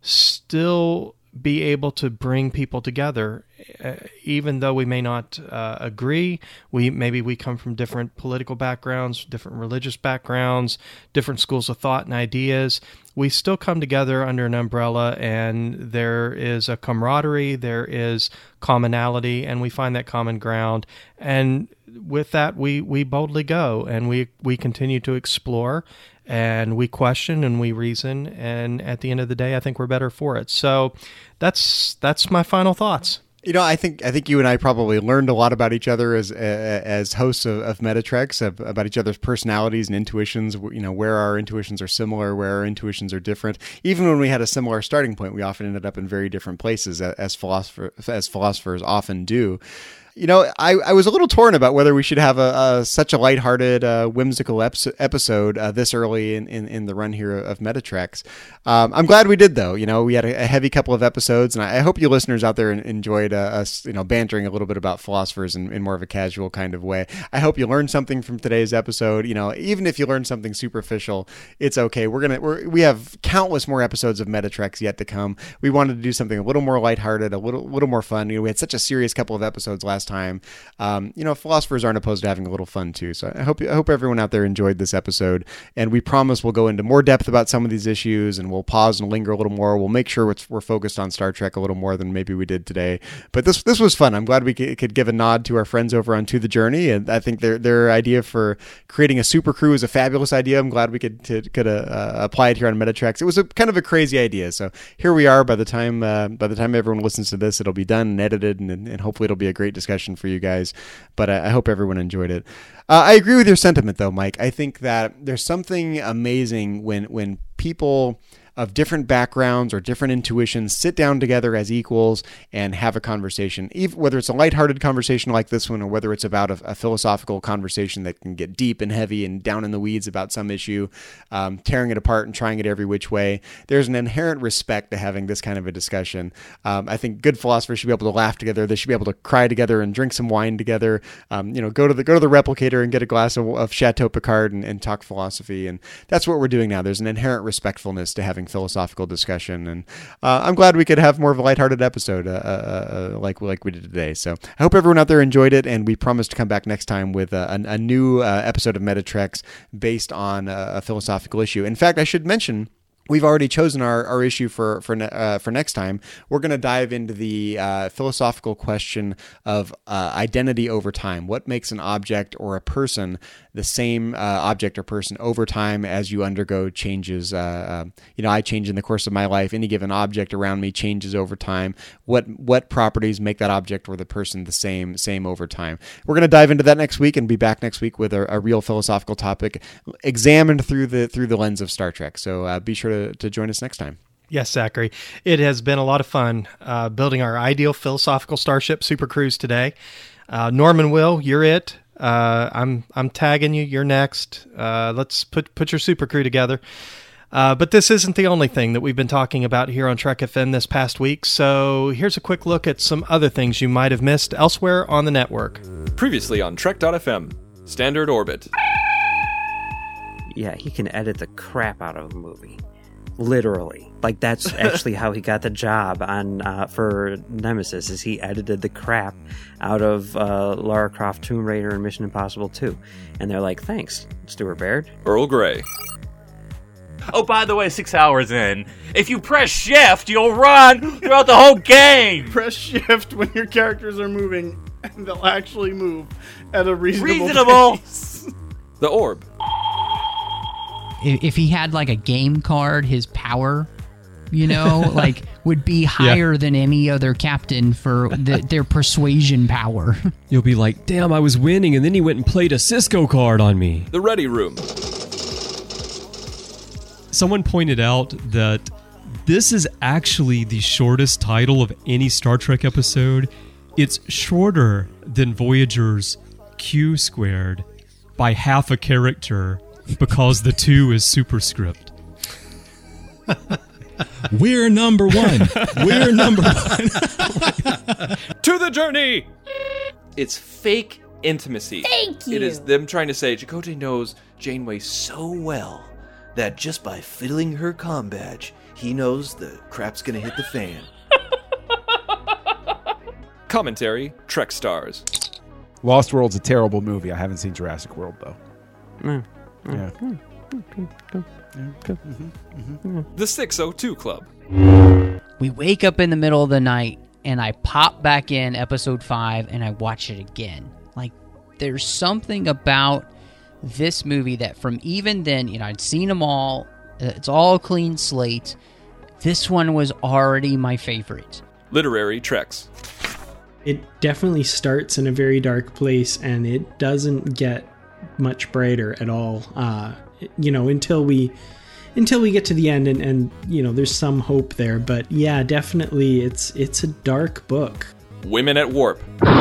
still be able to bring people together, uh, even though we may not uh, agree. We maybe we come from different political backgrounds, different religious backgrounds, different schools of thought and ideas. We still come together under an umbrella, and there is a camaraderie, there is commonality, and we find that common ground. And with that, we we boldly go, and we we continue to explore. And we question and we reason, and at the end of the day, I think we're better for it. So that's that's my final thoughts. You know, I think I think you and I probably learned a lot about each other as as hosts of, of Metatreks, of, about each other's personalities and intuitions. You know, where our intuitions are similar, where our intuitions are different. Even when we had a similar starting point, we often ended up in very different places, as philosopher, as philosophers often do. You know, I, I was a little torn about whether we should have a, a such a lighthearted, uh, whimsical episode, episode uh, this early in, in, in the run here of Metatreks. Um, I'm glad we did, though. You know, we had a, a heavy couple of episodes, and I, I hope you listeners out there enjoyed uh, us, you know, bantering a little bit about philosophers in, in more of a casual kind of way. I hope you learned something from today's episode. You know, even if you learned something superficial, it's okay. We're gonna we're, we have countless more episodes of Metatreks yet to come. We wanted to do something a little more lighthearted, a little little more fun. You know, we had such a serious couple of episodes last time. Um, you know, philosophers aren't opposed to having a little fun too. So I hope I hope everyone out there enjoyed this episode, and we promise we'll go into more depth about some of these issues, and we'll pause and linger a little more. We'll make sure we're focused on Star Trek a little more than maybe we did today. But this this was fun. I'm glad we could give a nod to our friends over on To the Journey, and I think their their idea for creating a super crew is a fabulous idea. I'm glad we could to, could uh, apply it here on Metatreks. It was a kind of a crazy idea. So here we are. By the time uh, by the time everyone listens to this, it'll be done and edited, and, and hopefully it'll be a great discussion for you guys. But I, I hope everyone enjoyed it. Uh, I agree with your sentiment, though, Mike. I think that there's something amazing when when people of different backgrounds or different intuitions sit down together as equals and have a conversation, even whether it's a lighthearted conversation like this one, or whether it's about a, a philosophical conversation that can get deep and heavy and down in the weeds about some issue, um, tearing it apart and trying it every which way. There's an inherent respect to having this kind of a discussion. Um, I think good philosophers should be able to laugh together. They should be able to cry together and drink some wine together. Um, you know, go to the go to the Replicator and get a glass of, of Chateau Picard and, and talk philosophy. And that's what we're doing now. There's an inherent respectfulness to having philosophical discussion, and uh, I'm glad we could have more of a lighthearted episode uh, uh, uh, like like we did today. So I hope everyone out there enjoyed it, and we promise to come back next time with a, a, a new uh, episode of Metatreks based on a, a philosophical issue. In fact, I should mention, we've already chosen our, our issue for for uh, for next time. We're going to dive into the uh, philosophical question of uh, identity over time. What makes an object or a person the same uh, object or person over time as you undergo changes? Uh, uh, you know, I change in the course of my life. Any given object around me changes over time. What what properties make that object or the person the same same over time? We're going to dive into that next week and be back next week with a, a real philosophical topic examined through the through the lens of Star Trek. So uh, be sure to To, to join us next time. Yes, Zachary. It has been a lot of fun uh, building our ideal philosophical starship Super Cruise today. Uh, Norman, Will, you're it. Uh, I'm I'm tagging you. You're next. Uh, let's put put your super crew together. Uh, but this isn't the only thing that we've been talking about here on Trek F M this past week. So here's a quick look at some other things you might have missed elsewhere on the network. Previously on Trek dot F M, Standard Orbit. Yeah, he can edit the crap out of a movie. Literally. Like, that's actually how he got the job on uh, for Nemesis, is he edited the crap out of uh, Lara Croft, Tomb Raider, and Mission Impossible two. And they're like, thanks, Stuart Baird. Earl Grey. Oh, by the way, six hours in, if you press shift, you'll run throughout the whole game! Press shift when your characters are moving, and they'll actually move at a reasonable, reasonable. pace. The Orb. If he had like a game card, his power you know, like would be higher yeah. than any other captain for the, their persuasion power. You'll be like, damn, I was winning, and then he went and played a Cisco card on me. The Ready Room. Someone pointed out that this is actually the shortest title of any Star Trek episode. It's shorter than Voyager's Q squared by half a character because the two is superscript. We're number one. We're number one. To the journey! It's fake intimacy. Thank you. It is them trying to say Chakotay knows Janeway so well that just by fiddling her comm badge, he knows the crap's gonna hit the fan. Commentary, Trek Stars. Lost World's a terrible movie. I haven't seen Jurassic World, though. Mm. Yeah. Mm. Mm. Mm. Mm-hmm. Mm-hmm. The six oh two Club. We wake up in the middle of the night, and I pop back in episode five, and I watch it again. Like, there's something about this movie that from even then, you know, I'd seen them all. It's all a clean slate. This one was already my favorite. Literary Treks. It definitely starts in a very dark place, and it doesn't get much brighter at all. Uh, you know, until we until we get to the end, and, and you know, there's some hope there. But yeah, definitely, it's it's a dark book. Women at Warp.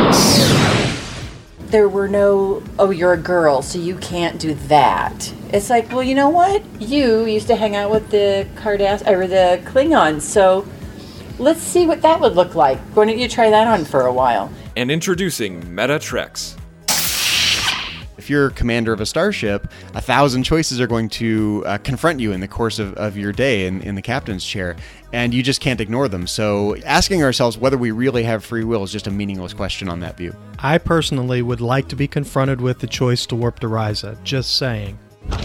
There were no, oh, you're a girl, so you can't do that. It's like, well, you know what? You used to hang out with the Cardass or the Klingons, so let's see what that would look like. Why don't you try that on for a while? And introducing Meta Treks. If you're commander of a starship, a thousand choices are going to uh, confront you in the course of, of your day in, in the captain's chair, and you just can't ignore them. So asking ourselves whether we really have free will is just a meaningless question on that view. I personally would like to be confronted with the choice to warp to Risa. Just saying.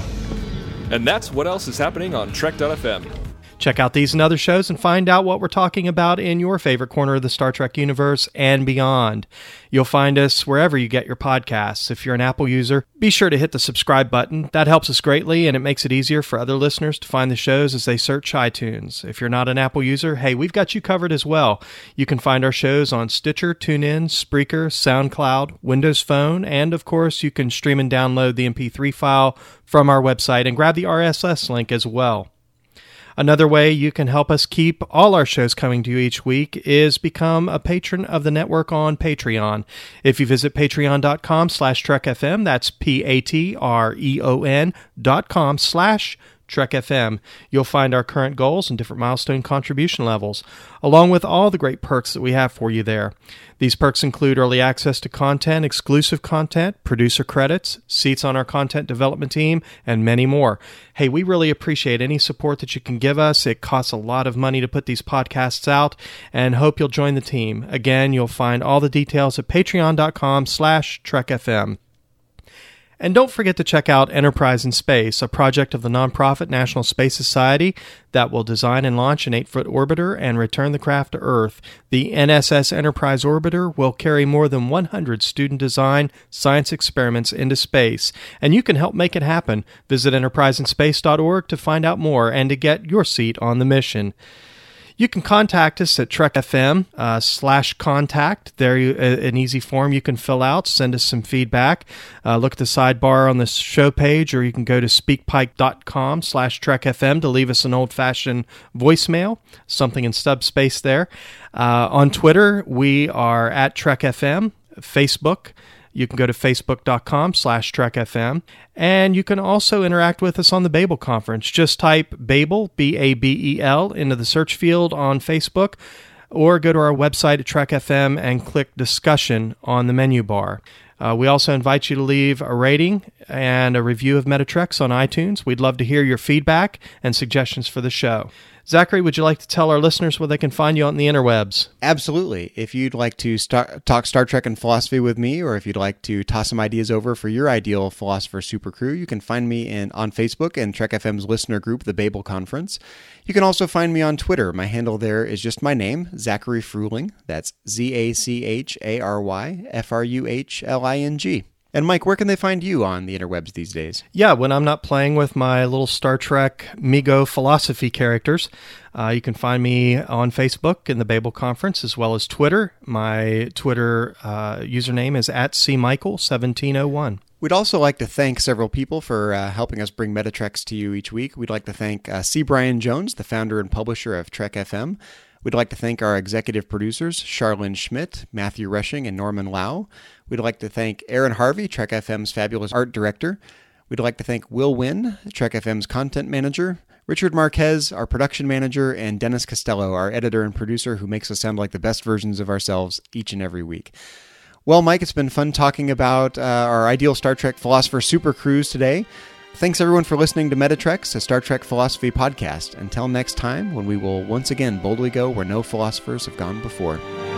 And that's what else is happening on Trek dot f m. Check out these and other shows and find out what we're talking about in your favorite corner of the Star Trek universe and beyond. You'll find us wherever you get your podcasts. If you're an Apple user, be sure to hit the subscribe button. That helps us greatly, and it makes it easier for other listeners to find the shows as they search iTunes. If you're not an Apple user, hey, we've got you covered as well. You can find our shows on Stitcher, TuneIn, Spreaker, SoundCloud, Windows Phone, and of course, you can stream and download the M P three file from our website and grab the R S S link as well. Another way you can help us keep all our shows coming to you each week is become a patron of the network on Patreon. If you visit patreon.com slash trekfm, that's P-A-T-R-E-O-N dot com slash Trek F M. You'll find our current goals and different milestone contribution levels, along with all the great perks that we have for you there. These perks include early access to content, exclusive content, producer credits, seats on our content development team, and many more. Hey, we really appreciate any support that you can give us. It costs a lot of money to put these podcasts out, and hope you'll join the team. Again, you'll find all the details at patreon.com slash trekfm. And don't forget to check out Enterprise in Space, a project of the nonprofit National Space Society that will design and launch an eight-foot orbiter and return the craft to Earth. The N S S Enterprise orbiter will carry more than one hundred student-designed science experiments into space, and you can help make it happen. Visit enterprise in space dot org to find out more and to get your seat on the mission. You can contact us at trekfm uh, slash contact. There, you, uh, an easy form you can fill out. Send us some feedback. Uh, look at the sidebar on the show page, or you can go to speakpipe.com slash trekfm to leave us an old-fashioned voicemail, something in stub space there. Uh, on Twitter, we are at trekfm. Facebook, you can go to facebook.com slash trekfm. And you can also interact with us on the Babel Conference. Just type Babel, B A B E L, into the search field on Facebook, or go to our website at Trek F M and click Discussion on the menu bar. Uh, we also invite you to leave a rating and a review of Metatreks on iTunes. We'd love to hear your feedback and suggestions for the show. Zachary, would you like to tell our listeners where they can find you on the interwebs? Absolutely. If you'd like to star- talk Star Trek and philosophy with me, or if you'd like to toss some ideas over for your ideal philosopher super crew, you can find me in on Facebook and Trek F M's listener group, the Babel Conference. You can also find me on Twitter. My handle there is just my name, Zachary Fruhling. That's Z A C H A R Y F R U H L I N G. And Mike, where can they find you on the interwebs these days? Yeah, when I'm not playing with my little Star Trek Mego philosophy characters, uh, you can find me on Facebook in the Babel Conference, as well as Twitter. My Twitter uh, username is at C Michael seventeen oh one. We'd also like to thank several people for uh, helping us bring Metatrex to you each week. We'd like to thank uh, C. Brian Jones, the founder and publisher of Trek F M. We'd like to thank our executive producers, Charlene Schmidt, Matthew Rushing, and Norman Lau. We'd like to thank Aaron Harvey, Trek F M's fabulous art director. We'd like to thank Will Wynn, Trek F M's content manager, Richard Marquez, our production manager, and Dennis Costello, our editor and producer, who makes us sound like the best versions of ourselves each and every week. Well, Mike, it's been fun talking about uh, our ideal Star Trek philosopher super cruise today. Thanks, everyone, for listening to Metatrex, a Star Trek philosophy podcast. Until next time, when we will once again boldly go where no philosophers have gone before.